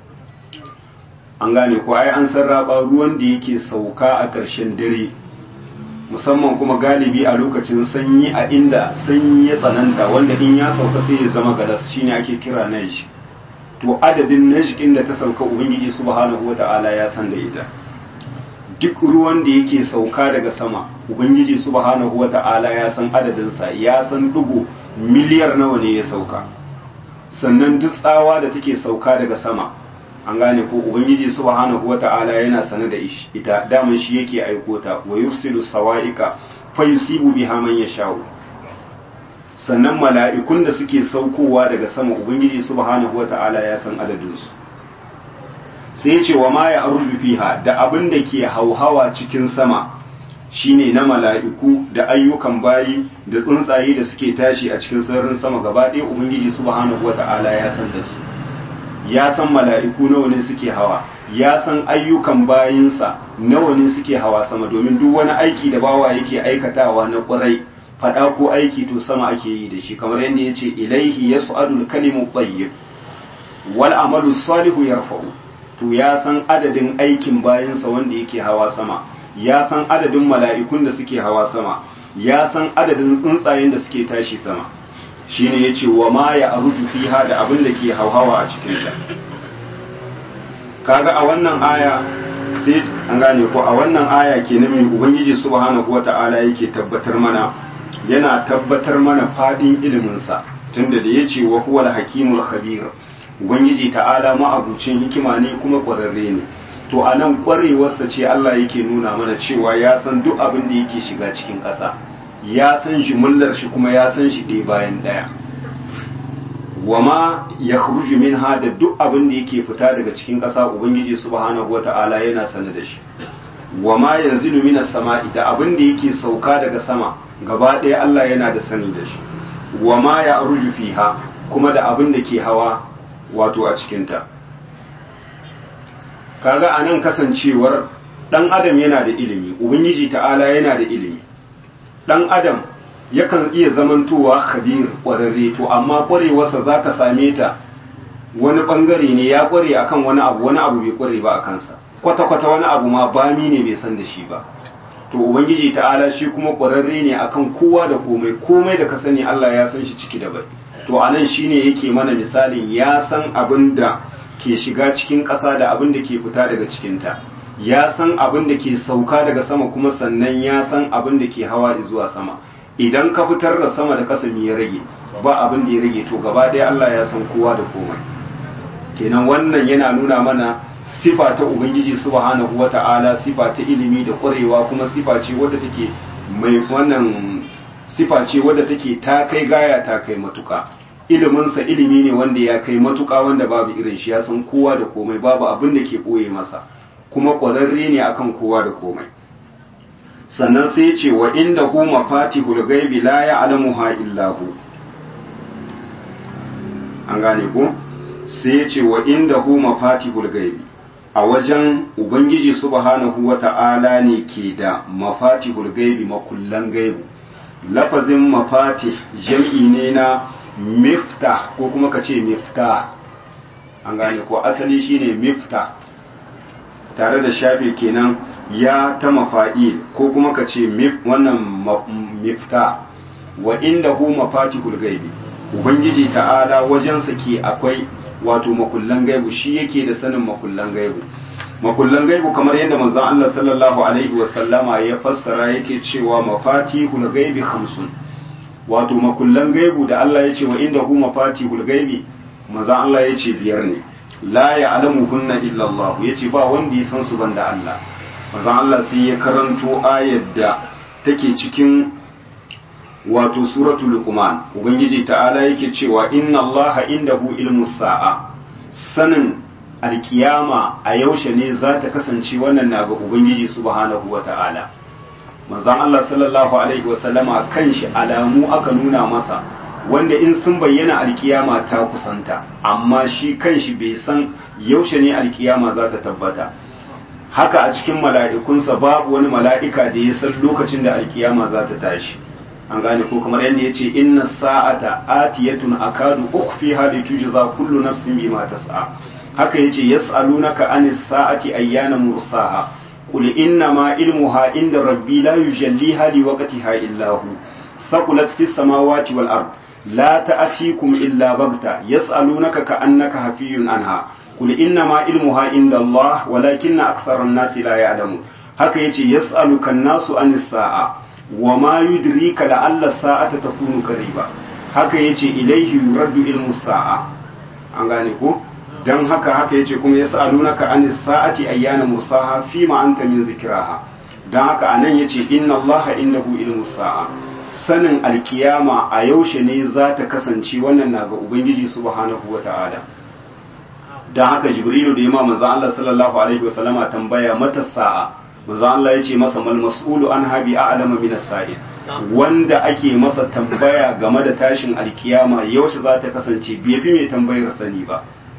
an gane ko ai an san raba ruwan da yake sauka a ƙarshen dare musamman kuma galibi a lokacin sanyi a inda sanyi ya tsananta wanda in ya sauka sai ya zama galas shine ake kira najj to adadin najkin da ta sauka ubangiji subhanahu wata'ala ya san da ita duk ruwan da yake sauka daga sama ubangiji subhanahu wata'ala ya san adadin sa ya san dugo miliyar nawa ne ya sauka sannan duk tsawa da take sauka daga sama an gane ko ubangiji subhanahu wata'ala yana sane da ita daman shi yake aiko ta wa yursilu sawa'iqa fayusibu biha man yasha'u sannan mala'ikun da suke saukowa daga sama ubangiji subhanahu wata'ala ya san adadin su sai ya ce wa ma ya arju fiha da abin da ke hauhawa cikin sama shine na mala'iku da ayyukan bayi da tsuntsaye da suke tashi a cikin sararin sama gaba ɗaya ubangiji subhanahu wata'ala ya san da su ya san mala'iku nawa ne suke hawa ya san ayyukan bayinsa nawa ne suke hawa sama domin duk wani aiki da bawa yake aikatawa na ƙwarai faɗa ko aiki to sama ake yi da shi kamar yadda ya ce ilaihi ya su'adul kalimu tsayyib wal amalu salihu yarfa'u to ya san adadin aikin bayinsa wanda yake hawa sama ya san adadin mala'ikun da suke hawa sama ya san adadin tsuntsayen da suke tashi sama shine yace wa ma ya aruju fiha da abin da ke hauhawa a cikin ta kaga a wannan aya sai an gane ko a wannan aya kenan mai ubangiji subhanahu wata'ala yake tabbatar mana yana tabbatar mana fadin ilimin sa tunda da yace wa huwal hakimul khabir ubangiji ta'ala ma'abucin hikima ne kuma kwararre ne to anan kwarewarsa ce Allah yake nuna mana cewa ya san duk abin da yake shiga cikin ƙasa ya san jumullar shi kuma ya san shi ɗaya bayan ɗaya wama ya khruju minha da duk abin da yake fita daga cikin ƙasa ubangiji subhanahu wata'ala yana sane da shi wama yanzilu minas sama'i da abin da yake sauka daga sama gaba ɗaya Allah yana da sani da shi wama ya arju fiha kuma da abin da ke hawa wato a cikin ta kaga anan kasancewar dan adam yana da ilimi ubangiji ta'ala yana da ilimi dan adam yakan iya zamantowa khabir ƙwararre to amma ƙwarewarsa za ka same ta wani ɓangare ne ya ƙware akan wani abu wani abu bai ƙware ba a kansa kwata-kwata wani abu ma bami ne bai san da shi ba to ubangiji ta'ala shi kuma ƙwararre ne akan kowa da komai komai da ka sani Allah ya san shi ciki da bai to anan shine yake mana misalin ya san abin da ke shiga cikin ƙasa da abin da ke fita daga cikinta ya san abin da ke sauka daga sama kuma sannan ya san abin da ke hawa zuwa sama idan ka fitar da sama da ƙasa me ya rage ba abin da ya rage to gaba ɗaya Allah ya san kowa da komai kenan wannan yana nuna mana sifa ta ubangiji subhanahu wata'ala sifa ta ilimi da ƙwarewa kuma sifa ce wadda take mai wannan sifa ce wadda take ta kai gaya ta kai matuka iliminsa ilimi ne wanda ya kai matuka wanda babu irin shi ya san kowa da komai babu abin da ke ɓoye masa kuma ƙwararre ne akan kowa da komai sannan sai ce wa inda hu mafatihul gaibi la ya'lamuha illa hu an gane ko sai ce wa inda hu mafatihul gaibi a wajen ubangiji subhanahu wata'ala ne ke da mafatihul gaibi makullan gaibu lafazin mafatih jam'i ne na miftah ko kuma ka ce miftah an gane ko asali shine miftah tare da shafe kenan ya ta mafa'il ko kuma ka ce wannan mifta wa inda hu mafatihul gaibi ubangiji ta'ala wajensa ke akwai wato makullan gaibu shi yake da sanin makullan gaibu makullan gaibu kamar yadda manzon Allah sallallahu alaihi wasallama ya fassara yake cewa mafatihul gaibi khamsun, wato makullan gaibu da Allah ya ce wa inda hu mafatihul gaibi, manzon Allah ya ce biyar ne. La ya'lamuhunna illa Allah, yace ba wanda ya san su banda Allah. Manzon Allah sai ya karanto ayar da take cikin wato suratul luqman, ubangiji ta'ala yake cewa inna allaha indahu ilmus sa'a, sanin alkiyama a yaushe ne za ta kasance wannan na ga ubangiji subhanahu wata'ala. manzon Allah sallallahu alaihi wasallama kanshi alamu aka nuna masa wanda in sun bayyana alkiyama ta kusanta, amma shi kanshi bai san yaushe ne alkiyama za ta tabbata. Haka a cikin mala'ikunsa babu wani mala'ika da ya san lokacin da alkiyama za ta tashi. An gane ko kamar yadda ya ce inna sa'ata atiyatun akadu ukhfiha litujza kullu nafsin bima tas'a. Haka yace yas'alunaka anis sa'ati ayyana mursaha qul inna ma ilmuha inda rabbi la yujalliha liwaqtiha illa hu thaqulat fis samawati wal ard la ta'tikum illa baghta yas'alunaka ka'annaka hafiyun anha qul inna ma ilmuha inda Allah walakinna aktharan nasi la ya'lamun. Haka yace yas'aluka an-nasu anis sa'a wa ma yudrika la'alla sa'ata takunu qariba. Haka yace ilayhi yuraddu ilmu sa'a. An gane ko dan haka haka yace kuma yas'alunaka anis sa'ati ayyana mursaha fima anta min zikraha. Dan haka anan yace inna allaha indahu ilmu sa'a, sanin alkiyama a yaushe ne za ta kasance wannan na ga ubangiji subhanahu wata'ala. Dan haka jibrilu da imam manzo Allah sallallahu alaihi wasallama tambaya mata sa'a, manzo Allah yace masa mal mas'ulu an habi a'lama min as-sa'il, wanda ake masa tambaya game da tashin alkiyama yaushe za ta kasance bai fi mai tambayar sani ba.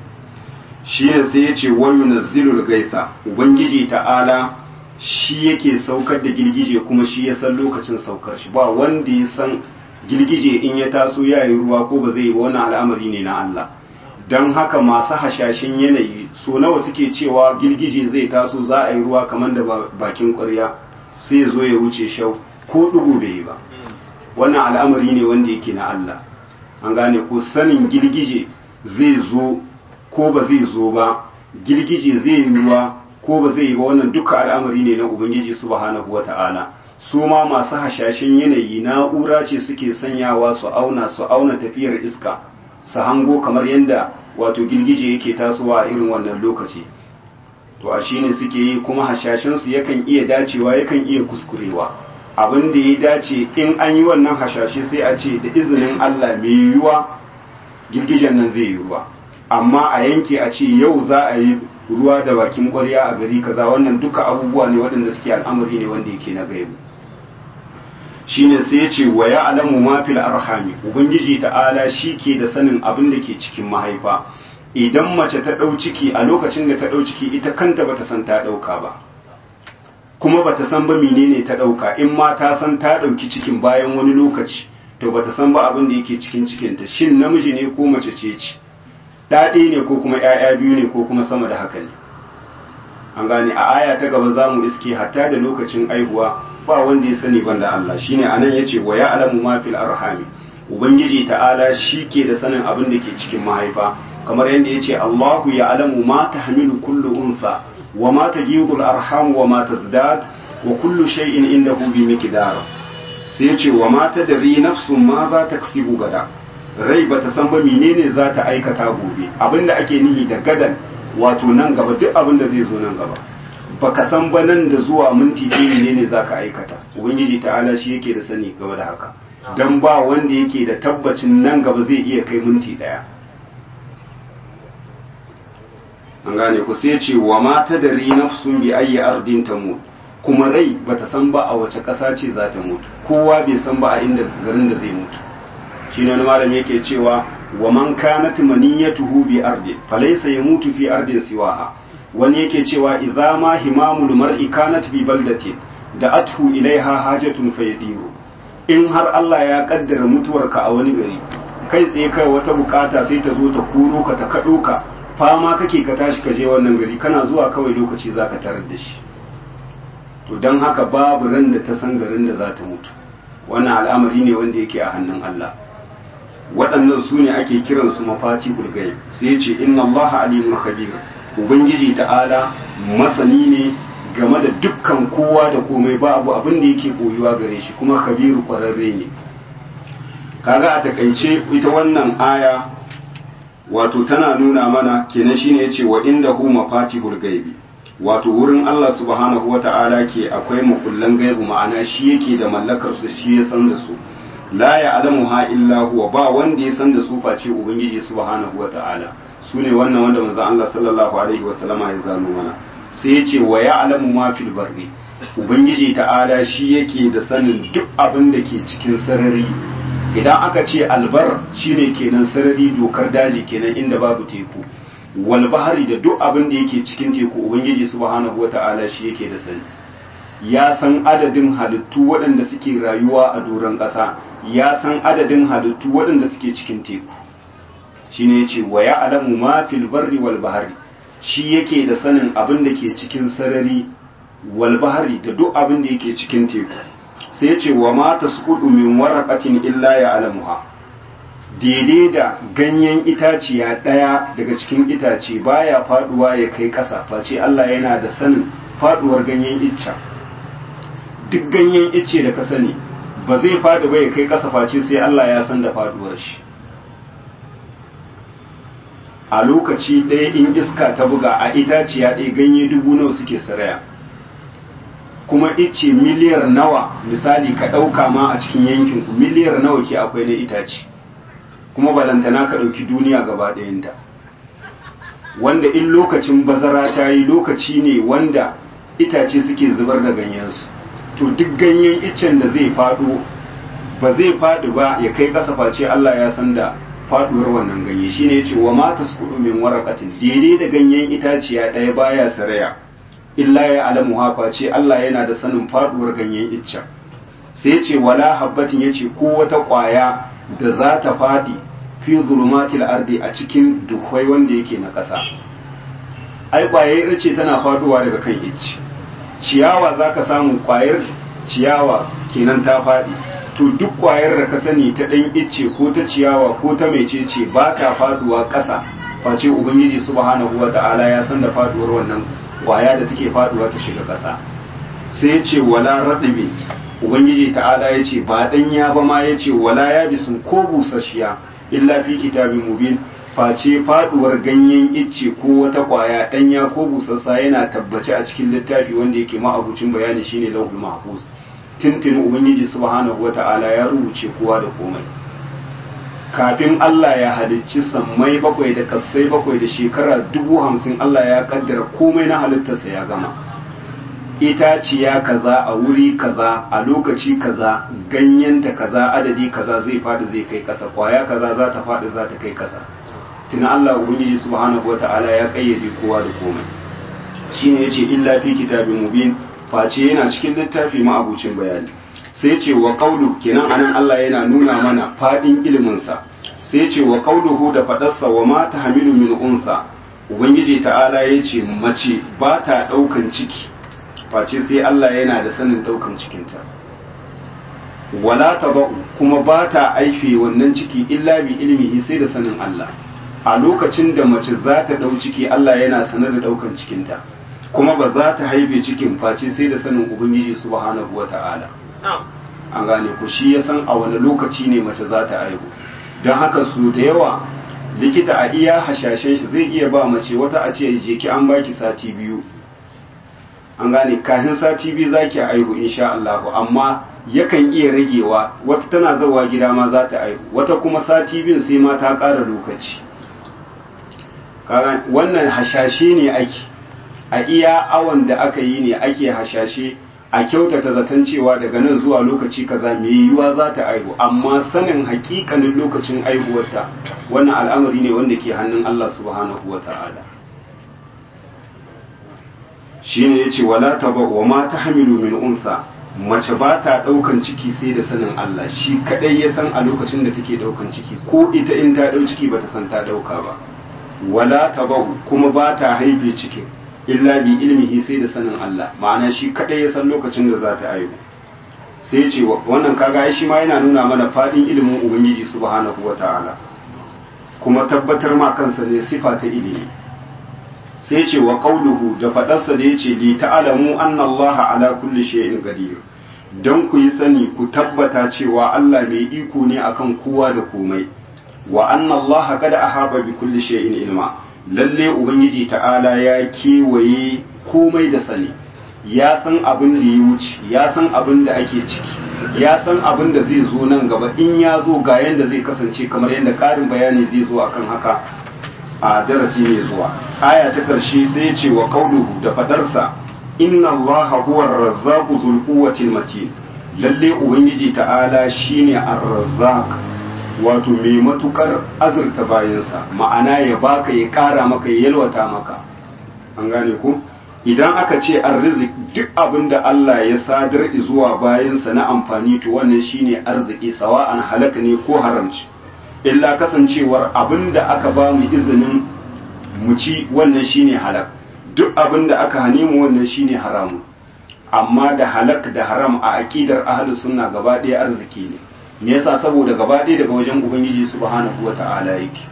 Shi ne sai ya ce wa yunazzilul gaisa, ubangiji ta'ala shi yake saukar da girgije kuma shi ya san lokacin saukar shi, ba wanda ya san girgije in ya taso ya yi ruwa ko ba zai yi ba, wannan al'amari ne na Allah. Don haka masu hashashin yanayi so nawa suke cewa girgije zai taso za a yi ruwa kamar da bakin ƙwarya sai ya zo ya wuce shau ko ɗugu bai yi ba. Wannan al'amari ne wanda yake na Allah. An gane ko sanin girgije zai zo ko ba zai zo ba, girgije zai yi ruwa ko ba zai yi ba, wannan duka al'amari ne na Ubangiji subhanahu wa ta'ala. Su ma masu hashashin yanayi na'ura ce suke sanyawa su auna su auna tafiyar iska, su hango kamar yadda wato girgije yake tasowa a irin wannan lokaci. To a shine suke yi kuma hashashinsu yakan iya dacewa yakan iya kuskurewa. Abin da ya dace in an yi wannan hashashe sai a ce da izinin Allah mai yiwuwa girgijen nan zai yi ruwa. Amma a yanke a ce yau za a yi ruwa da bakin ƙwarya a gari kaza, wannan duka abubuwa ne waɗanda suke al'amari ne wanda yake na gaibu. Shine sai ya ce wa ya alamu ma fil arhami, ubangiji ta'ala shi ke da sanin abin da ke cikin mahaifa. Idan mace ta ɗau ciki a lokacin da ta ɗau ciki ita kanta bata san ta ɗauka ba, kuma bata san ba menene ta ɗauka. In ma ta san ta ɗauki cikin bayan wani lokaci to bata san ba abin da yake cikin cikinta, shin namiji ne ko mace ce ce, ɗaɗe ne ko kuma ‘ya'ya biyu ne ko kuma sama da haka ne. An gane a aya ta gaba za mu iske hatta da lokacin aihuwa ba wanda ya sani banda Allah. Shine anan ya ce wa ya alamu ma fil arhami, ubangiji ta'ala shi ke da sanin abin da ke cikin mahaifa, kamar yadda ya ce Allahu ya alamu ma tahmilu kullu unsa wa ma tajidu al-arham wa ma tazdad wa kullu shay'in indahu bi miqdar. Sai ya ce wa ma tadri nafsun ma za taksibu gada, rai bata san ba menene za ta aikata gobe. Abinda ake nihi da gadan wato nan gaba, duk abinda zai zo nan gaba baka san ba nan da zuwa minti ɗaya menene za ka aikata. Ubangiji ta'ala shi yake da sani game da haka, dan ba wanda yake da tabbacin nan gaba zai iya kai minti ɗaya. An gane ku sai ce wa ma tadri nafsun bi ayyi ardin tamut, kuma rai bata san ba a wace ƙasa ce za ta mutu, kowa bai san ba a inda garin da zai mutu. Shine wani malami yake cewa wa man kanat maniyatuhu bi ardi falaysa yamutu fi ardin siwaha. Wani yake cewa idza ma himamul mar'i kanat bi baldatin da athu ilaiha hajatun fayadiru. In har Allah ya kaddara mutuwarka a wani gari, kai tsaye kai wata bukata sai ta zo ta kuro ka ta kado ka, fama kake ka tashi ka je wannan gari, kana zuwa kawai lokaci zaka tarar da shi. To dan haka babu ran da ta san garin da za ta mutu. Wannan al'amari ne wanda yake a hannun Allah. Waɗannan su ne ake kiransu mafati gulgai. Sai ce inna Allah alimun khabir, ubangiji ta'ala masani ne game da dukkan kowa da komai, ba abu abin da yake koyuwa gare shi, kuma kabiru kwararre ne. Kaga a takaice ita wannan aya wato tana nuna mana kenan shine yace wa indahu mafatihul gaibi, wato wurin Allah subhanahu wata'ala ke akwai makullan gaibu, ma'ana shi yake da mallakar su, shi ya san da su. La ya'lamuha illa huwa, ba wanda ya san da su face ubangiji subhanahu wata'ala. Sune wannan wanda manzo Allah sallallahu alaihi wasallama ya zano mana. Sai yace wa ya'lamu ma fil barri, ubangiji ta'ala shi yake da sanin duk abin da ke cikin sarari. Idan aka ce albar shine kenan sarari, dokar daji kenan inda babu teku. Wal bahari da duk abin da yake cikin teku ubangiji subhanahu wata'ala shi yake da sani. Ya san adadin halittu waɗanda suke rayuwa a doron ƙasa, ya san adadin halittu waɗanda suke cikin teku. Shine yace wa ya'lamu ma fil barri wal bahari, shi yake da sanin abin da ke cikin sarari, wal bahari da duk abin da yake cikin teku. Sai yace wa ma tasqudu min waraqatin illa ya'lamuha, daidai da ganyen itaciya ɗaya daga cikin itace baya faduwa ya kai ƙasa face Allah yana da sanin faduwar ganyen icca. Duk ganyen icce da ka sani ba zai fadi ba ya kai ƙasa face sai Allah ya san da faduwar shi. A lokaci ɗaya in iska ta buga a itaciya ɗaya ganye dubu nawa suke saraya, kuma icce miliyar nawa misali ka ɗauka ma a cikin yankinku miliyar nawa ke akwai na itace, kuma balantana ka ɗauki duniya gaba ɗayanta, wanda in lokacin bazara ta yi lokaci ne wanda itace suke zubar da ganyensu. To duk ganyen iccen da zai faɗo ba zai faɗi ba ya kai ƙasa face Allah ya san da faɗuwar wannan ganye. Shine yace wa ma tasqudu min waraqatin, daidai da ganyen itaciya ɗaya baya saraya illa ya alamu hafa ce Allah yana da sanin faɗuwar ganyen iccen. Sai yace wala habbatin, yace ko wata ƙwaya da za ta faɗi fi zulumatil ardi a cikin duhwai wanda yake na ƙasa. Ai ƙwayar ce tana faɗuwa daga kan icce. Ciyawa za ka samu ƙwayar ciyawa kenan ta faɗi, to duk ƙwayar da ka sani ta ɗan icce ko ta ciyawa ko ta mecece ba ta faɗuwa ƙasa face ubangiji subhanahu wa ta'ala ya san da faɗuwar wannan ƙwaya da take faɗuwa ta shiga ƙasa. Sai ya ce wala raɗibi, ubangiji ta'ala ya ce ba ɗanya ba ma, ya ce wala ya bisin ko busasshiya illa fi kitabin mubin, face faduwar ganyen icce ko wata kwaya danya ko busassa yana tabbace a cikin littafi wanda yake ma'abucin bayani shine lauhul mahfuz. Tintin ubangiji subhanahu wata'ala ya rubuce kowa da komai kafin Allah ya halicci sammai bakwai da kassai bakwai da shekara dubu hamsin. Allah ya kaddara komai na halittarsa ya gama. Itaciya kaza a wuri kaza a lokaci kaza ganyenta kaza adadi kaza zai fadi zai kai kasa, kwaya kaza za ta fadi za ta kai kasa. Tuna Allah ubangiji subhanahu wata'ala ya kayyade kowa da komai. Shine yace illa fi kitabin mubin, face yana cikin littafi ma'abucin bayani. Sai yace wa qawlu, kenan anan Allah yana nuna mana fadin ilimin sa. Sai yace wa qawluhu, da fadarsa wa ma tahmilu min unsa, ubangiji ta'ala yace mace ba ta daukan ciki face sai Allah yana da sanin daukan cikinta. Wala taba'u, kuma ba ta aife wannan ciki illa bi ilmihi, sai da sanin Allah. A lokacin da mace za ta dau ciki Allah yana sanar da daukan cikinta, kuma ba za ta haife cikin face sai da sanin ubangiji subhanahu wata'ala. An gane ku, shi ya san a wani lokaci ne mace za ta aihu. Don haka su da yawa likita a iya hashashen shi zai iya ba mace wata a ce je ki an baki sati biyu, an gane kafin sati biyu zaki aihu insha Allah, amma yakan iya ragewa, wata tana zawa gida ma za ta aihu, wata kuma sati biyun sai ma ta ƙara lokaci. Wannan hashashe ne ake, a iya awon da aka yi ne ake hashashe a kyautata zaton cewa daga nan zuwa lokaci kaza mai yiwuwa za ta aihu, amma sanin hakikanin lokacin aihuwarta wannan al'amari ne wanda ke hannun Allah subhanahu wa ta'ala. Shi ne ya ce wala taba wa ma ta hamilu min unsa, mace ba ta ɗaukan ciki sai da sanin Allah, shi kaɗai ya san a lokacin da take ɗaukan ciki, ko ita in ta ɗau ciki ba ta san ta ɗauka ba. Wala taba kuma ba ta haife cikin illa bi ilmihi, sai da sanin Allah, ma'ana shi kaɗai ya san lokacin da za ta aihu. Sai ce wannan kaga shi ma yana nuna mana faɗin ilimin ubangiji subhanahu wa ta'ala, kuma tabbatar ma kansa ne sifa ta ilimi. sai ce wa qauluhu da fadarsa da yace li ta'lamu anna Allah ala kulli shay'in qadir, dan ku yi sani ku tabbata cewa Allah mai iko ne akan kowa da komai, wa anna Allah qad ahaba bi kulli shay'in ilma, lalle ubangiji ta'ala ya kewaye komai da sani, ya san abin da ya wuce, ya san abin da ake ciki, ya san abin da zai zo nan gaba, in ya zo ga yanda zai kasance, kamar yadda ƙarin bayani zai zo akan haka a darasi mai zuwa. Aya ta ƙarshe sai ce wa qauluhu da fadarsa inna allaha huwa ar-razzaqu dhul quwwati matin, lalle ubangiji ta'ala shine ar-razzaq, wato mai matukar azurta bayansa, ma'ana ya baka ya ƙara maka ya yalwata maka. An gane ko idan aka ce arzik duk abin da Allah ya sadar zuwa bayansa na amfani to wannan shine arziki, sawa'an halaka ne ko haramci, illa kasancewar abin da aka ba mu izinin mu ci wannan shine halak, duk abin da aka hane mu wannan shine haramu. Amma da halak da haram a aqidar ahlus sunna gaba ɗaya arziki ne. Me yasa? Saboda gaba ɗaya daga wajen ubangiji subhanahu wata'ala yake.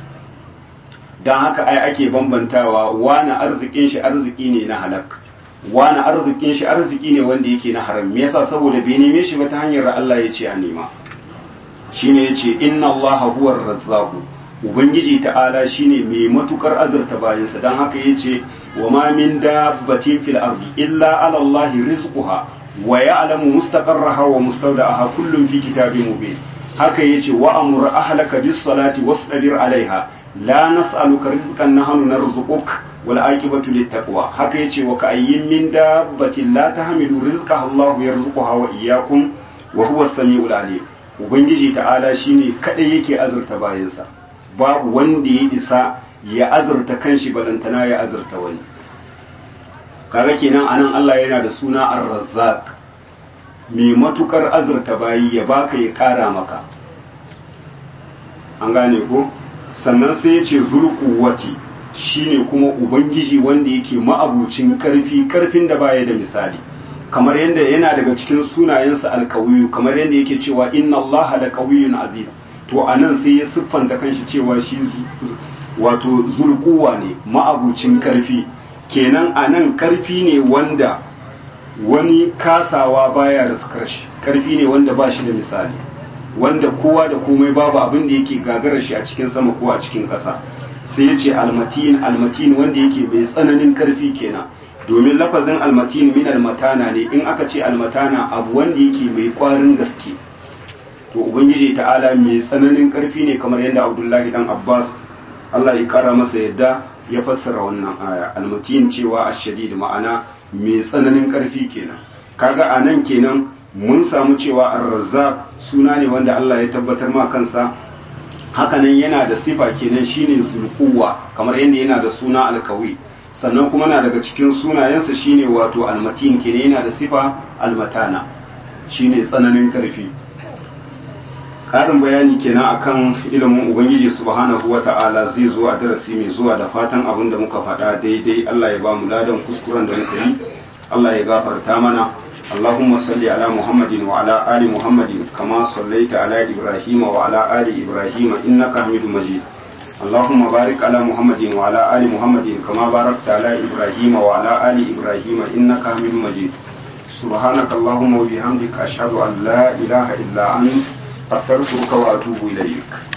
don haka ai ake bambantawa wani arzikin shi arziki ne na halak, wani arzikin shi arziki ne wanda yake na haram. Me yasa? Saboda bai neme shi ba ta hanyar Allah ya ce a nema. Shine yace inna Allaha huwar razzaqu, ubangiji ta'ala shine mai matukar azurta bayansa. Dan haka yace wa ma min dabbatin fil ardi illa ala Allahi rizquha wa ya'lamu mustaqarraha wa mustawda'aha kullun fi kitabin mubin. Haka yace wa amur ahlaka bis salati wasbir alaiha la nas'aluka rizqan nahnu narzuquk wal aqibatu lit taqwa. Haka yace wa ka'ayyin min dabbatin la tahmilu rizqaha Allahu yarzuquha wa iyyakum wa huwa as-sami'ul alim. Ubangiji ta'ala shine kadai yake azurta bayansa, babu wanda ya isa ya azurta kanshi balantana ya azurta wani. Kaga kenan anan Allah yana da suna Ar-Razzaq, mai matukar azurta bayi, ya baka ya kara maka. An gane ko? Sannan sai ya ce zulquwati, shine kuma ubangiji wanda yake ma'abucin karfi, karfin da baya da misali. Kamar yadda yana daga cikin sunayensa alkawiyu, kamar yadda yake cewa inna Allah la qawiyyun aziz, to anan sai ya siffanta kanshi cewa shi wato zulquwa ne, ma'abucin karfi. Kenan anan karfi ne wanda wani kasawa baya riskar shi, karfi ne wanda ba shi da misali, wanda kowa da komai babu abin da yake gagara shi a cikin sama ko a cikin ƙasa. Sai ya ce almatin, almatin wanda yake mai tsananin karfi kenan, domin lafazin almatin min almatana ne. In aka ce almatana abu wanda yake mai kwarin gaske, to ubangiji ta'ala mai tsananin karfi ne, kamar yadda Abdullahi dan Abbas Allah ya kara masa yadda ya fassara wannan aya, almatin cewa ashadid, ma'ana mai tsananin karfi kenan. Kaga anan kenan mun samu cewa ar-razzaq suna ne wanda Allah ya tabbatar ma kansa, hakanan yana da sifa kenan shine zulquwa, kamar yadda yana da suna alkawi. Sannan kuma na daga cikin sunayensa shine wato almatin, kenan yana da sifa almatana, shine tsananin karfi. Karin bayani kenan akan ilimin ubangiji subhanahu wata'ala zai zo a darasi mai zuwa, da fatan abin da muka faɗa daidai Allah ya ba mu ladan, kuskuren da muka yi Allah ya gafarta mana. اللهم صل على محمد وعلى آل محمد كما صليت على إبراهيم وعلى آل إبراهيم إنك حميد مجيد. اللهم بارك على محمد وعلى آل محمد كما باركت على إبراهيم وعلى آل إبراهيم إنك حميد مجيد. سبحانك اللهم وبحمدك أشهد أن لا إله إلا أنت أستغفرك وأتوب إليك.